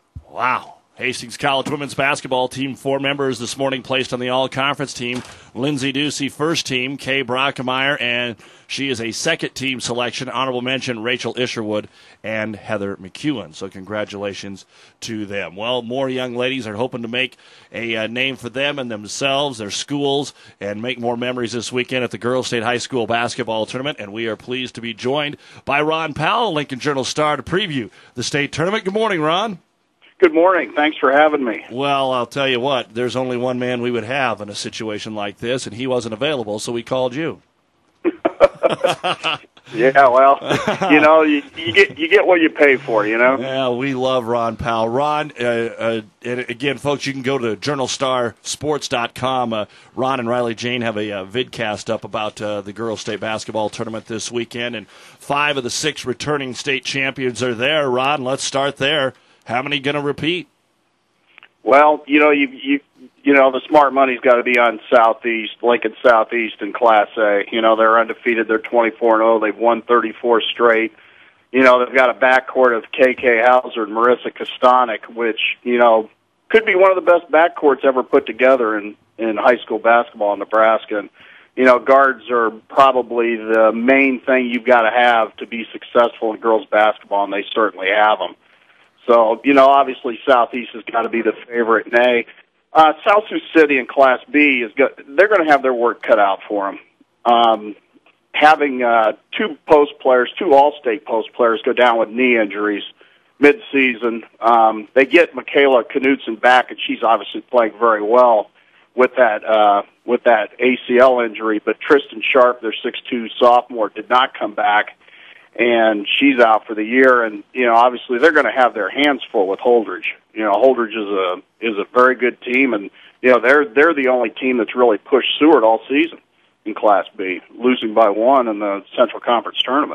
Wow. Hastings College women's basketball team, four members this morning placed on the all-conference team. Lindsay Ducey, first team, Kay Brockemeyer, and she is a second-team selection. Honorable mention, Rachel Isherwood and Heather McEwen. So congratulations to them. Well, more young ladies are hoping to make a uh, name for them and themselves, their schools, and make more memories this weekend at the Girls State High School basketball tournament. And we are pleased to be joined by Ron Powell, Lincoln Journal-Star, to preview the state tournament. Good morning, Ron. Good morning. Thanks for having me. Well, I'll tell you what, there's only one man we would have in a situation like this, and he wasn't available, so we called you. Yeah, well, you know, you, you get you get what you pay for, you know? Yeah, we love Ron Powell. Ron, uh, uh, and again, folks, you can go to journal star sports dot com. Uh, Ron and Riley Jane have a uh, vidcast up about uh, the Girls State Basketball Tournament this weekend, and five of the six returning state champions are there. Ron, let's start there. How many going to repeat? Well, you know, you you you know, the smart money's got to be on Southeast, Lincoln Southeast in Class A. You know, they're undefeated. They're twenty-four and oh. They've won thirty-four straight. You know, they've got a backcourt of K K Hauser and Marissa Kostanek, which, you know, could be one of the best backcourts ever put together in, in high school basketball in Nebraska. And, you know, guards are probably the main thing you've got to have to be successful in girls basketball, and they certainly have them. So, you know, obviously Southeast has got to be the favorite in A. Uh, South Sioux City in Class B, is go- they're going to have their work cut out for them. Um, having uh, two post players, two All-State post players go down with knee injuries mid-season. Um, they get Michaela Knutson back, and she's obviously playing very well with that uh, with that A C L injury. But Tristan Sharp, their six two sophomore, did not come back, and she's out for the year. And, you know, obviously they're going to have their hands full with Holdridge. You know, Holdridge is a is a very good team, and, you know, they're they're the only team that's really pushed Seward all season in Class B, losing by one in the Central Conference tournament.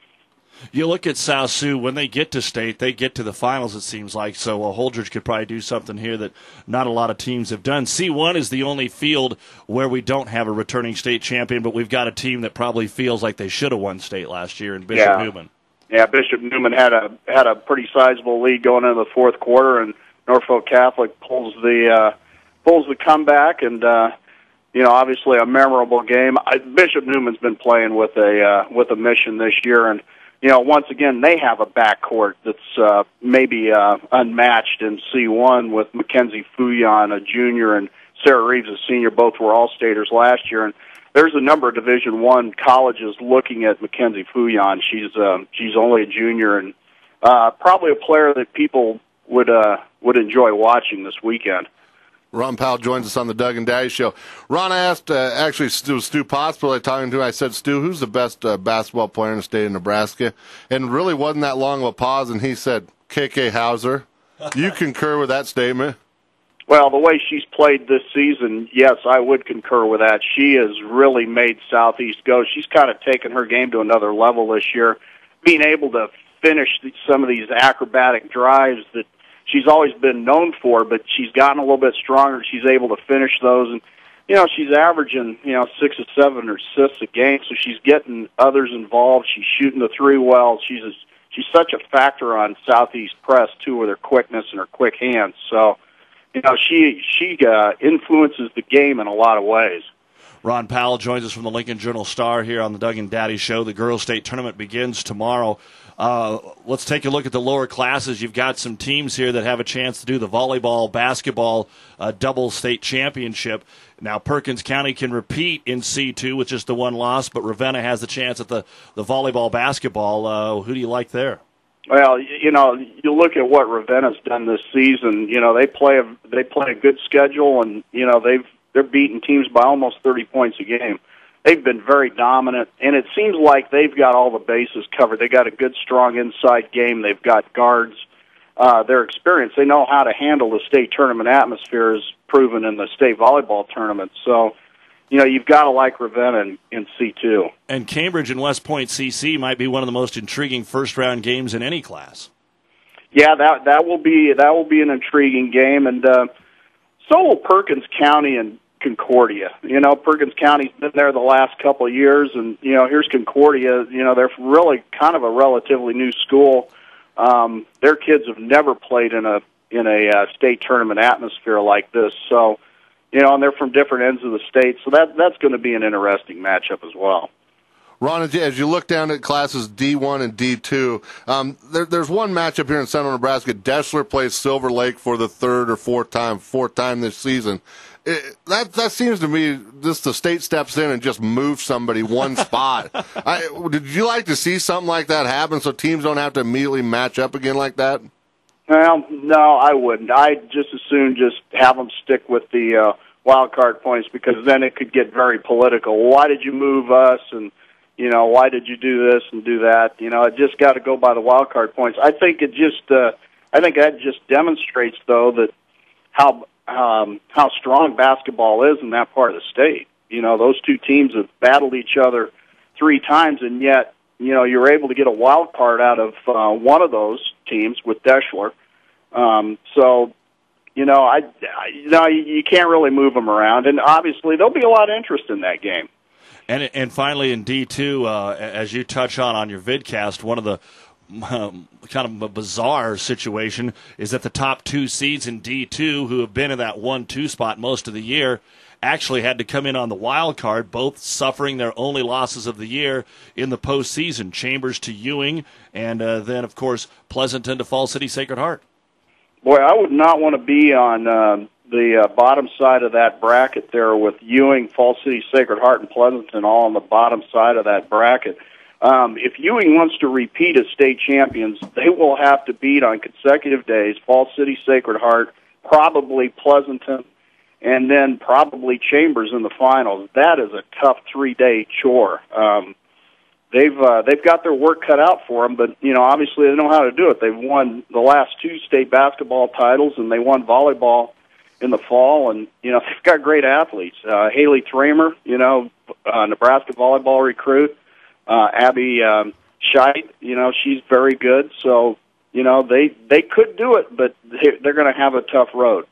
You look at South Sioux, when they get to state, they get to the finals, it seems like. So uh, Holdridge could probably do something here that not a lot of teams have done. C one is the only field where we don't have a returning state champion, but we've got a team that probably feels like they should have won state last year in Bishop yeah. Newman. Yeah, Bishop Newman had a had a pretty sizable lead going into the fourth quarter, and Norfolk Catholic pulls the uh, pulls the comeback, and uh, you know, obviously a memorable game. I, Bishop Newman's been playing with a uh, with a mission this year, and you know, once again, they have a backcourt that's uh, maybe uh, unmatched in C one with Mackenzie Fouillon, a junior, and Sarah Reeves, a senior. Both were All-Staters last year. And there's a number of Division One colleges looking at Mackenzie Fouillon. She's um, she's only a junior and uh, probably a player that people would uh, would enjoy watching this weekend. Ron Powell joins us on the Doug and Daddy Show. Ron, I asked, uh, actually, Stu, Stu Pottsville I talking to. I said, Stu, who's the best uh, basketball player in the state of Nebraska? And really wasn't that long of a pause, and he said, K K Hauser. You concur with that statement? Well, the way she's played this season, yes, I would concur with that. She has really made Southeast go. She's kind of taken her game to another level this year, being able to finish some of these acrobatic drives that she's always been known for, but she's gotten a little bit stronger. She's able to finish those, and you know she's averaging you know six or seven or assists a game, so she's getting others involved. She's shooting the three well. She's a, she's such a factor on Southeast press too, with her quickness and her quick hands. So you know she she uh, influences the game in a lot of ways. Ron Powell joins us from the Lincoln Journal-Star here on the Doug and Daddy Show. The girls' state tournament begins tomorrow. Uh, let's take a look at the lower classes. You've got some teams here that have a chance to do the volleyball, basketball uh, double state championship. Now, Perkins County can repeat in C two with just the one loss, but Ravenna has the chance at the, the volleyball, basketball. Uh, who do you like there? Well, you know, you look at what Ravenna's done this season. You know, they play a, they play a good schedule, and you know they've they're beating teams by almost thirty points a game. They've been very dominant, and it seems like they've got all the bases covered. They got a good, strong inside game. They've got guards. Uh, their experience, they know how to handle the state tournament atmosphere, is proven in the state volleyball tournament. So, you know, you've got to like Ravenna in, in C two. And Cambridge and West Point C C might be one of the most intriguing first-round games in any class. Yeah, that that will be that will be an intriguing game, and uh, so will Perkins County and Concordia. You know, Perkins County's been there the last couple of years, and, you know, here's Concordia. You know, they're really kind of a relatively new school. Um, their kids have never played in a in a uh, state tournament atmosphere like this. So, you know, and they're from different ends of the state, so that that's going to be an interesting matchup as well. Ron, as you look down at classes D one and D two, um, there, there's one matchup here in central Nebraska. Deschler plays Silver Lake for the third or fourth time, fourth time this season. It, that that seems to me just the state steps in and just moves somebody one spot. I, did you like to see something like that happen so teams don't have to immediately match up again like that? Well, no, I wouldn't. I'd just as soon just have them stick with the uh, wild card points, because then it could get very political. Why did you move us? And, you know, why did you do this and do that? You know, it just got to go by the wild card points. I think it just, uh, I think that just demonstrates, though, that how um, how strong basketball is in that part of the state. You know, those two teams have battled each other three times, and yet, you know, you're able to get a wild card out of uh, one of those teams with Deschler. Um, so, you know, I, I you know, you, you can't really move them around, and obviously there'll be a lot of interest in that game. And and finally in D two, uh, as you touch on on your vidcast, one of the um, kind of a bizarre situation is that the top two seeds in D two, who have been in that one two spot most of the year, actually had to come in on the wild card, both suffering their only losses of the year in the postseason. Chambers to Ewing, and uh, then, of course, Pleasanton to Fall City Sacred Heart. Boy, I would not want to be on uh, the uh, bottom side of that bracket there with Ewing, Fall City Sacred Heart, and Pleasanton all on the bottom side of that bracket. Um, if Ewing wants to repeat as state champions, they will have to beat on consecutive days Fall City Sacred Heart, probably Pleasanton, and then probably Chambers in the finals. That is a tough three-day chore. Um, they've uh, they've got their work cut out for them, but you know obviously they know how to do it. They've won the last two state basketball titles, and they won volleyball in the fall, and you know they've got great athletes. Uh, Haley Tramer, you know, uh, Nebraska volleyball recruit. Uh, Abby um, Scheit, you know, she's very good. So you know they they could do it, but they, they're going to have a tough road.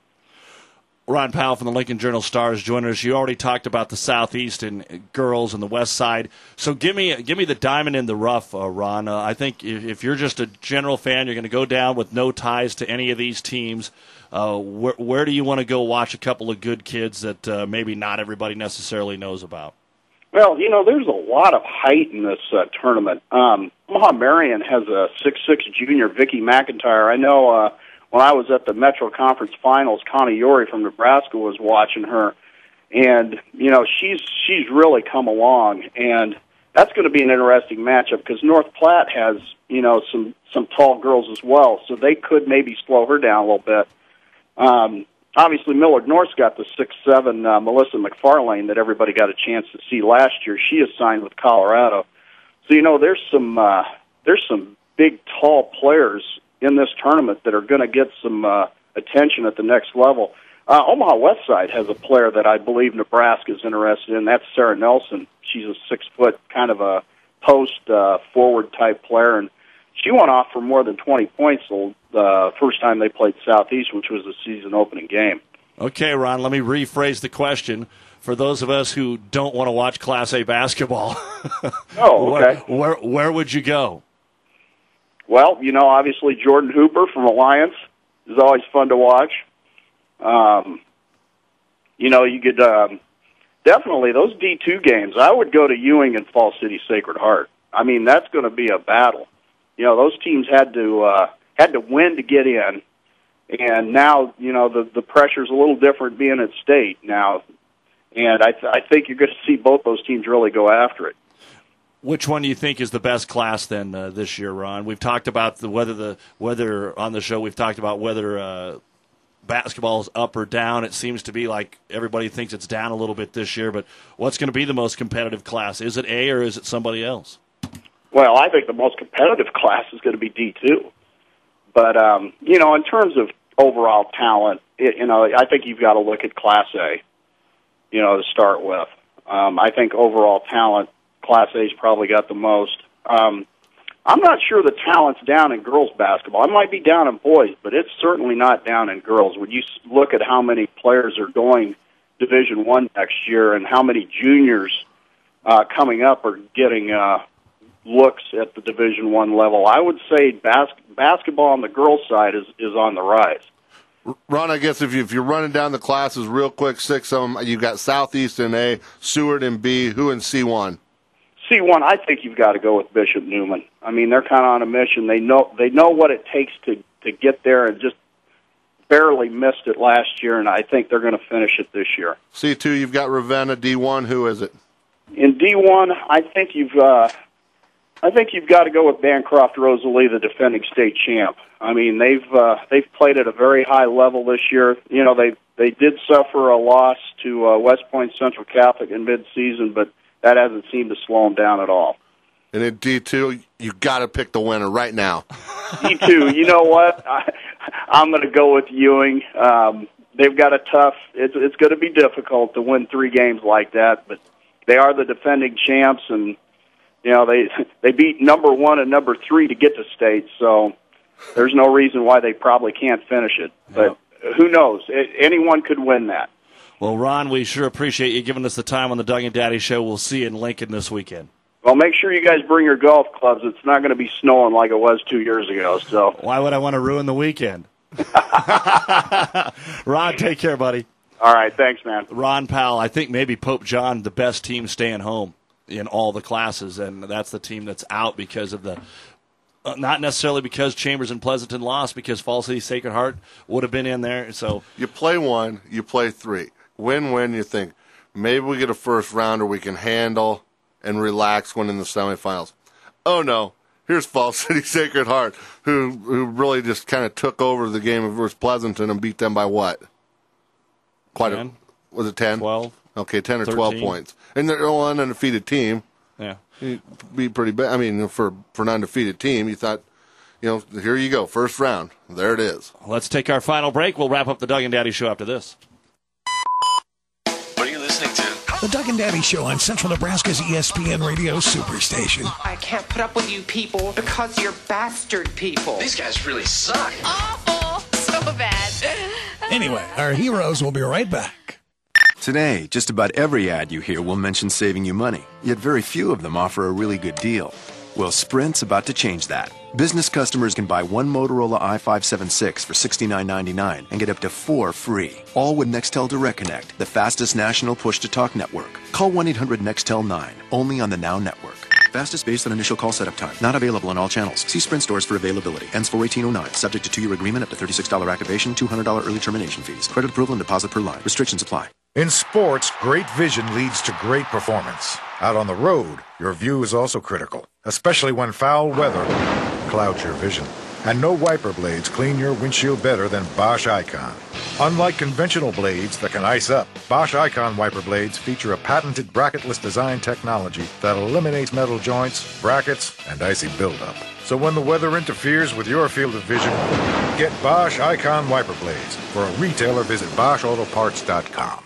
Ron Powell from the Lincoln Journal-Star is joining us. You already talked about the Southeast and girls and the West Side. So give me give me the diamond in the rough, uh, Ron. Uh, I think if, if you're just a general fan, you're going to go down with no ties to any of these teams. Uh, where, where do you want to go watch a couple of good kids that uh, maybe not everybody necessarily knows about? Well, you know, there's a lot of height in this uh, tournament. Um, Omaha Marion has a six foot six junior, Vicky McIntyre. I know uh, when I was at the Metro Conference Finals, Connie Yori from Nebraska was watching her, And, you know, she's she's really come along, and that's going to be an interesting matchup because North Platte has, you know, some, some tall girls as well, so they could maybe slow her down a little bit. Um, obviously, Millard North's got the six seven uh, Melissa McFarlane that everybody got a chance to see last year. She is signed with Colorado. So, you know, there's some uh, there's some big, tall players in this tournament that are going to get some uh, attention at the next level. Uh, Omaha West Side has a player that I believe Nebraska is interested in. That's Sarah Nelson. She's a six-foot kind of a post uh, forward type player, and she went off for more than twenty points the uh, first time they played Southeast, which was the season opening game. Okay, Ron, let me rephrase the question for those of us who don't want to watch Class A basketball. Oh, okay. Where, where, where would you go? Well, you know, obviously Jordan Hooper from Alliance is always fun to watch. Um, you know, you could um, definitely, those D two games, I would go to Ewing and Fall City Sacred Heart. I mean, that's going to be a battle. You know, those teams had to uh, had to win to get in, and now, you know, the, the pressure's a little different being at state now, and I, th- I think you're going to see both those teams really go after it. Which one do you think is the best class then uh, this year, Ron? We've talked about the whether the whether on the show we've talked about whether uh, basketball is up or down. It seems to be like everybody thinks it's down a little bit this year, but what's going to be the most competitive class? Is it A or is it somebody else? Well, I think the most competitive class is going to be D two. But, um, you know, in terms of overall talent, it, you know, I think you've got to look at Class A, you know, to start with. Um, I think overall talent, Class A's probably got the most. Um, I'm not sure the talent's down in girls basketball. It might be down in boys, but it's certainly not down in girls. When you look at how many players are going Division One next year and how many juniors uh, coming up are getting uh, looks at the Division One level, I would say bas- basketball on the girls' side is, is on the rise. Ron, I guess if, you, if you're running down the classes real quick, six of them, you've got Southeast in A, Seward in B, who in C one? C one, I think you've got to go with Bishop Neumann. I mean, they're kind of on a mission. They know they know what it takes to, to get there, and just barely missed it last year, and I think they're going to finish it this year. C two, you've got Ravenna. D one, who is it? In D one, I think you've uh, I think you've got to go with Bancroft Rosalie, the defending state champ. I mean, they've uh, they've played at a very high level this year. You know, they they did suffer a loss to uh, West Point Central Catholic in mid-season, but that hasn't seemed to slow them down at all. And in D two, you got to pick the winner right now. D two, you know what? I, I'm going to go with Ewing. Um, they've got a tough. It's it's going to be difficult to win three games like that, but they are the defending champs, and you know they they beat number one and number three to get to state. So there's no reason why they probably can't finish it. But who knows? Anyone could win that. Well, Ron, we sure appreciate you giving us the time on the Doug and Daddy Show. We'll see you in Lincoln this weekend. Well, make sure you guys bring your golf clubs. It's not going to be snowing like it was two years ago. So why would I want to ruin the weekend? Ron, take care, buddy. All right, thanks, man. Ron Powell, I think maybe Pope John, the best team staying home in all the classes, and that's the team that's out because of the uh, not necessarily because Chambers and Pleasanton lost, because Fall City Sacred Heart would have been in there. So you play one, you play three. Win-win, you think, maybe we get a first rounder we can handle and relax when in the semifinals. Oh, no. Here's Fall City Sacred Heart, who who really just kind of took over the game versus Pleasanton and beat them by what? Quite ten. A, was it ten? twelve. Okay, ten or thirteen. twelve points. And they're all an undefeated team. Yeah. It'd be pretty bad. I mean, for, for an undefeated team, you thought, you know, here you go, first round. There it is. Let's take our final break. We'll wrap up the Doug and Daddy Show after this. What are you listening to? The Doug and Daddy Show on Central Nebraska's E S P N Radio Superstation. I can't put up with you people because you're bastard people. These guys really suck. Awful. So bad. Anyway, our heroes will be right back. Today, just about every ad you hear will mention saving you money, yet very few of them offer a really good deal. Well, Sprint's about to change that. Business customers can buy one Motorola i five seventy-six for sixty-nine ninety-nine and get up to four free. All with Nextel Direct Connect, the fastest national push-to-talk network. Call one eight hundred Nextel nine, only on the Now Network. Fastest based on initial call setup time. Not available on all channels. See Sprint stores for availability. Ends four eighteen oh nine. Subject to two-year agreement, up to thirty-six dollars activation, two hundred dollars early termination fees. Credit approval and deposit per line. Restrictions apply. In sports, great vision leads to great performance. Out on the road, your view is also critical, especially when foul weather clouds your vision. And no wiper blades clean your windshield better than Bosch Icon. Unlike conventional blades that can ice up, Bosch Icon wiper blades feature a patented bracketless design technology that eliminates metal joints, brackets, and icy buildup. So when the weather interferes with your field of vision, get Bosch Icon wiper blades. For a retailer, visit bosch auto parts dot com.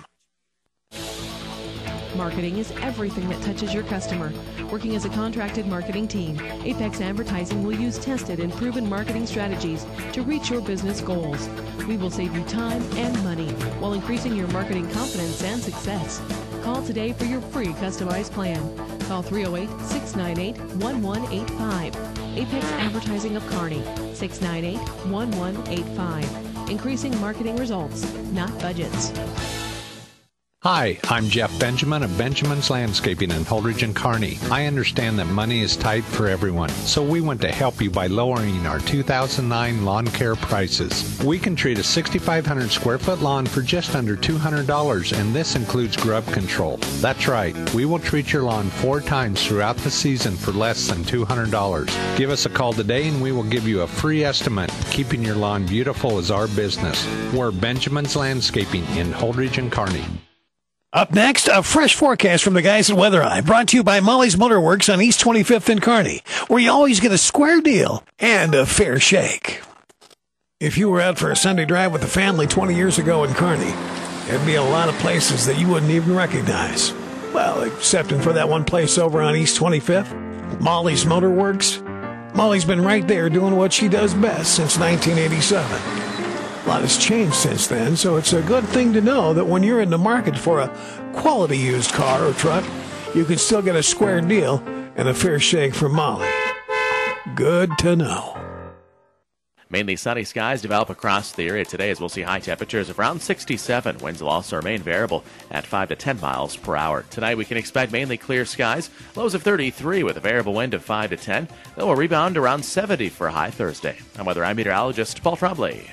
Marketing is everything that touches your customer. Working as a contracted marketing team, Apex Advertising will use tested and proven marketing strategies to reach your business goals. We will save you time and money while increasing your marketing confidence and success. Call today for your free customized plan. Call three oh eight, six nine eight, one one eight five. Apex Advertising of Kearney, six nine eight, one one eight five. Increasing marketing results, not budgets. Hi, I'm Jeff Benjamin of Benjamin's Landscaping in Holdridge and Kearney. I understand that money is tight for everyone, so we want to help you by lowering our two thousand nine lawn care prices. We can treat a sixty-five hundred square foot lawn for just under two hundred dollars, and this includes grub control. That's right, we will treat your lawn four times throughout the season for less than two hundred dollars. Give us a call today and we will give you a free estimate. Keeping your lawn beautiful is our business. We're Benjamin's Landscaping in Holdridge and Kearney. Up next, a fresh forecast from the guys at Weather Eye, brought to you by Molly's Motorworks on East twenty-fifth in Kearney, where you always get a square deal and a fair shake. If you were out for a Sunday drive with the family twenty years ago in Kearney, there'd be a lot of places that you wouldn't even recognize. Well, excepting for that one place over on East twenty-fifth, Molly's Motorworks. Molly's been right there doing what she does best since nineteen eighty-seven. A lot has changed since then, so it's a good thing to know that when you're in the market for a quality used car or truck, you can still get a square deal and a fair shake from Molly. Good to know. Mainly sunny skies develop across the area today as we'll see high temperatures of around sixty-seven. Winds will also remain variable at five to ten miles per hour. Tonight we can expect mainly clear skies, lows of thirty-three with a variable wind of five to ten. Then we'll rebound around seventy for a high Thursday. I'm weather I'm meteorologist Paul Trombley.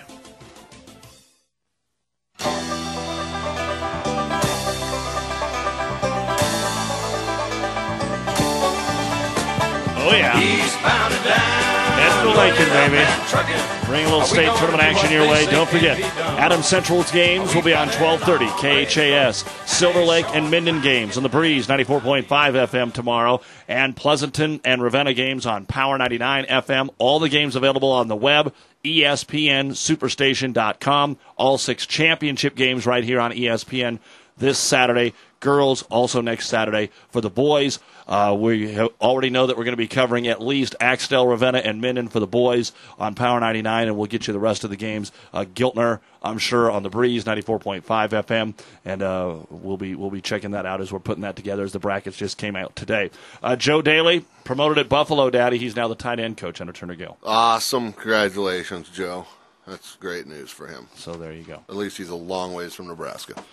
Oh, yeah. Head to Lincoln, baby. Bring a little state tournament action your way. Don't forget, Adams Central's games will be on twelve thirty K H A S. Silver Lake and Minden games on the Breeze, ninety-four point five F M tomorrow. And Pleasanton and Ravenna games on Power ninety-nine F M. All the games available on the web, E S P N superstation dot com. All six championship games right here on E S P N this Saturday. Girls also next Saturday. For the boys, uh, we already know that we're going to be covering at least Axtell, Ravenna, and Minden for the boys on Power ninety-nine, and we'll get you the rest of the games. Uh, Giltner, I'm sure, on the Breeze, ninety-four point five F M, and uh, we'll be we'll be checking that out as we're putting that together as the brackets just came out today. Uh, Joe Daly, promoted at Buffalo, Daddy. He's now the tight end coach under Turner Gill. Awesome. Congratulations, Joe. That's great news for him. So there you go. At least he's a long ways from Nebraska.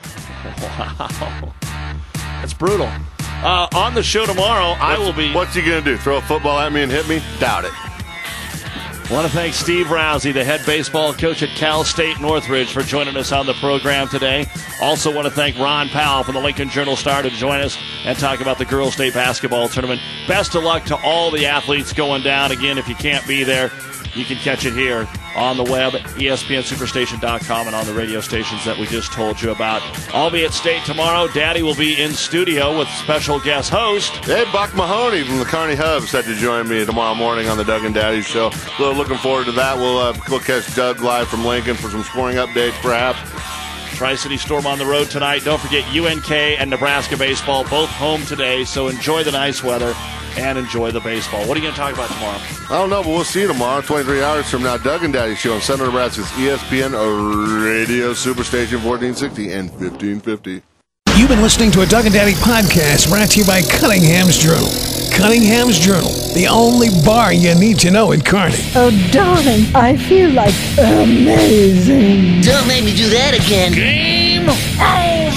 Wow. That's brutal. Uh, on the show tomorrow, What's, I will be... What's he going to do, throw a football at me and hit me? Doubt it. I want to thank Steve Rousey, the head baseball coach at Cal State Northridge, for joining us on the program today. Also want to thank Ron Powell from the Lincoln Journal-Star to join us and talk about the girls' state basketball tournament. Best of luck to all the athletes going down. Again, if you can't be there, you can catch it here on the web, E S P N superstation dot com, and on the radio stations that we just told you about. I'll be at State tomorrow. Daddy will be in studio with special guest host. Hey, Buck Mahoney from the Kearney Hub set to join me tomorrow morning on the Doug and Daddy Show. So looking forward to that. We'll, uh, we'll catch Doug live from Lincoln for some scoring updates, perhaps. Tri-City Storm on the road tonight. Don't forget U N K and Nebraska baseball, both home today. So enjoy the nice weather and enjoy the baseball. What are you going to talk about tomorrow? I don't know, but we'll see you tomorrow, twenty-three hours from now. Doug and Daddy Show on Central Nebraska's E S P N Radio Superstation fourteen sixty and fifteen fifty. You've been listening to a Doug and Daddy podcast brought to you by Cunningham's Journal. Cunningham's Journal, the only bar you need to know in Kearney. Oh, darling, I feel like amazing. Don't make me do that again. Game. Hey.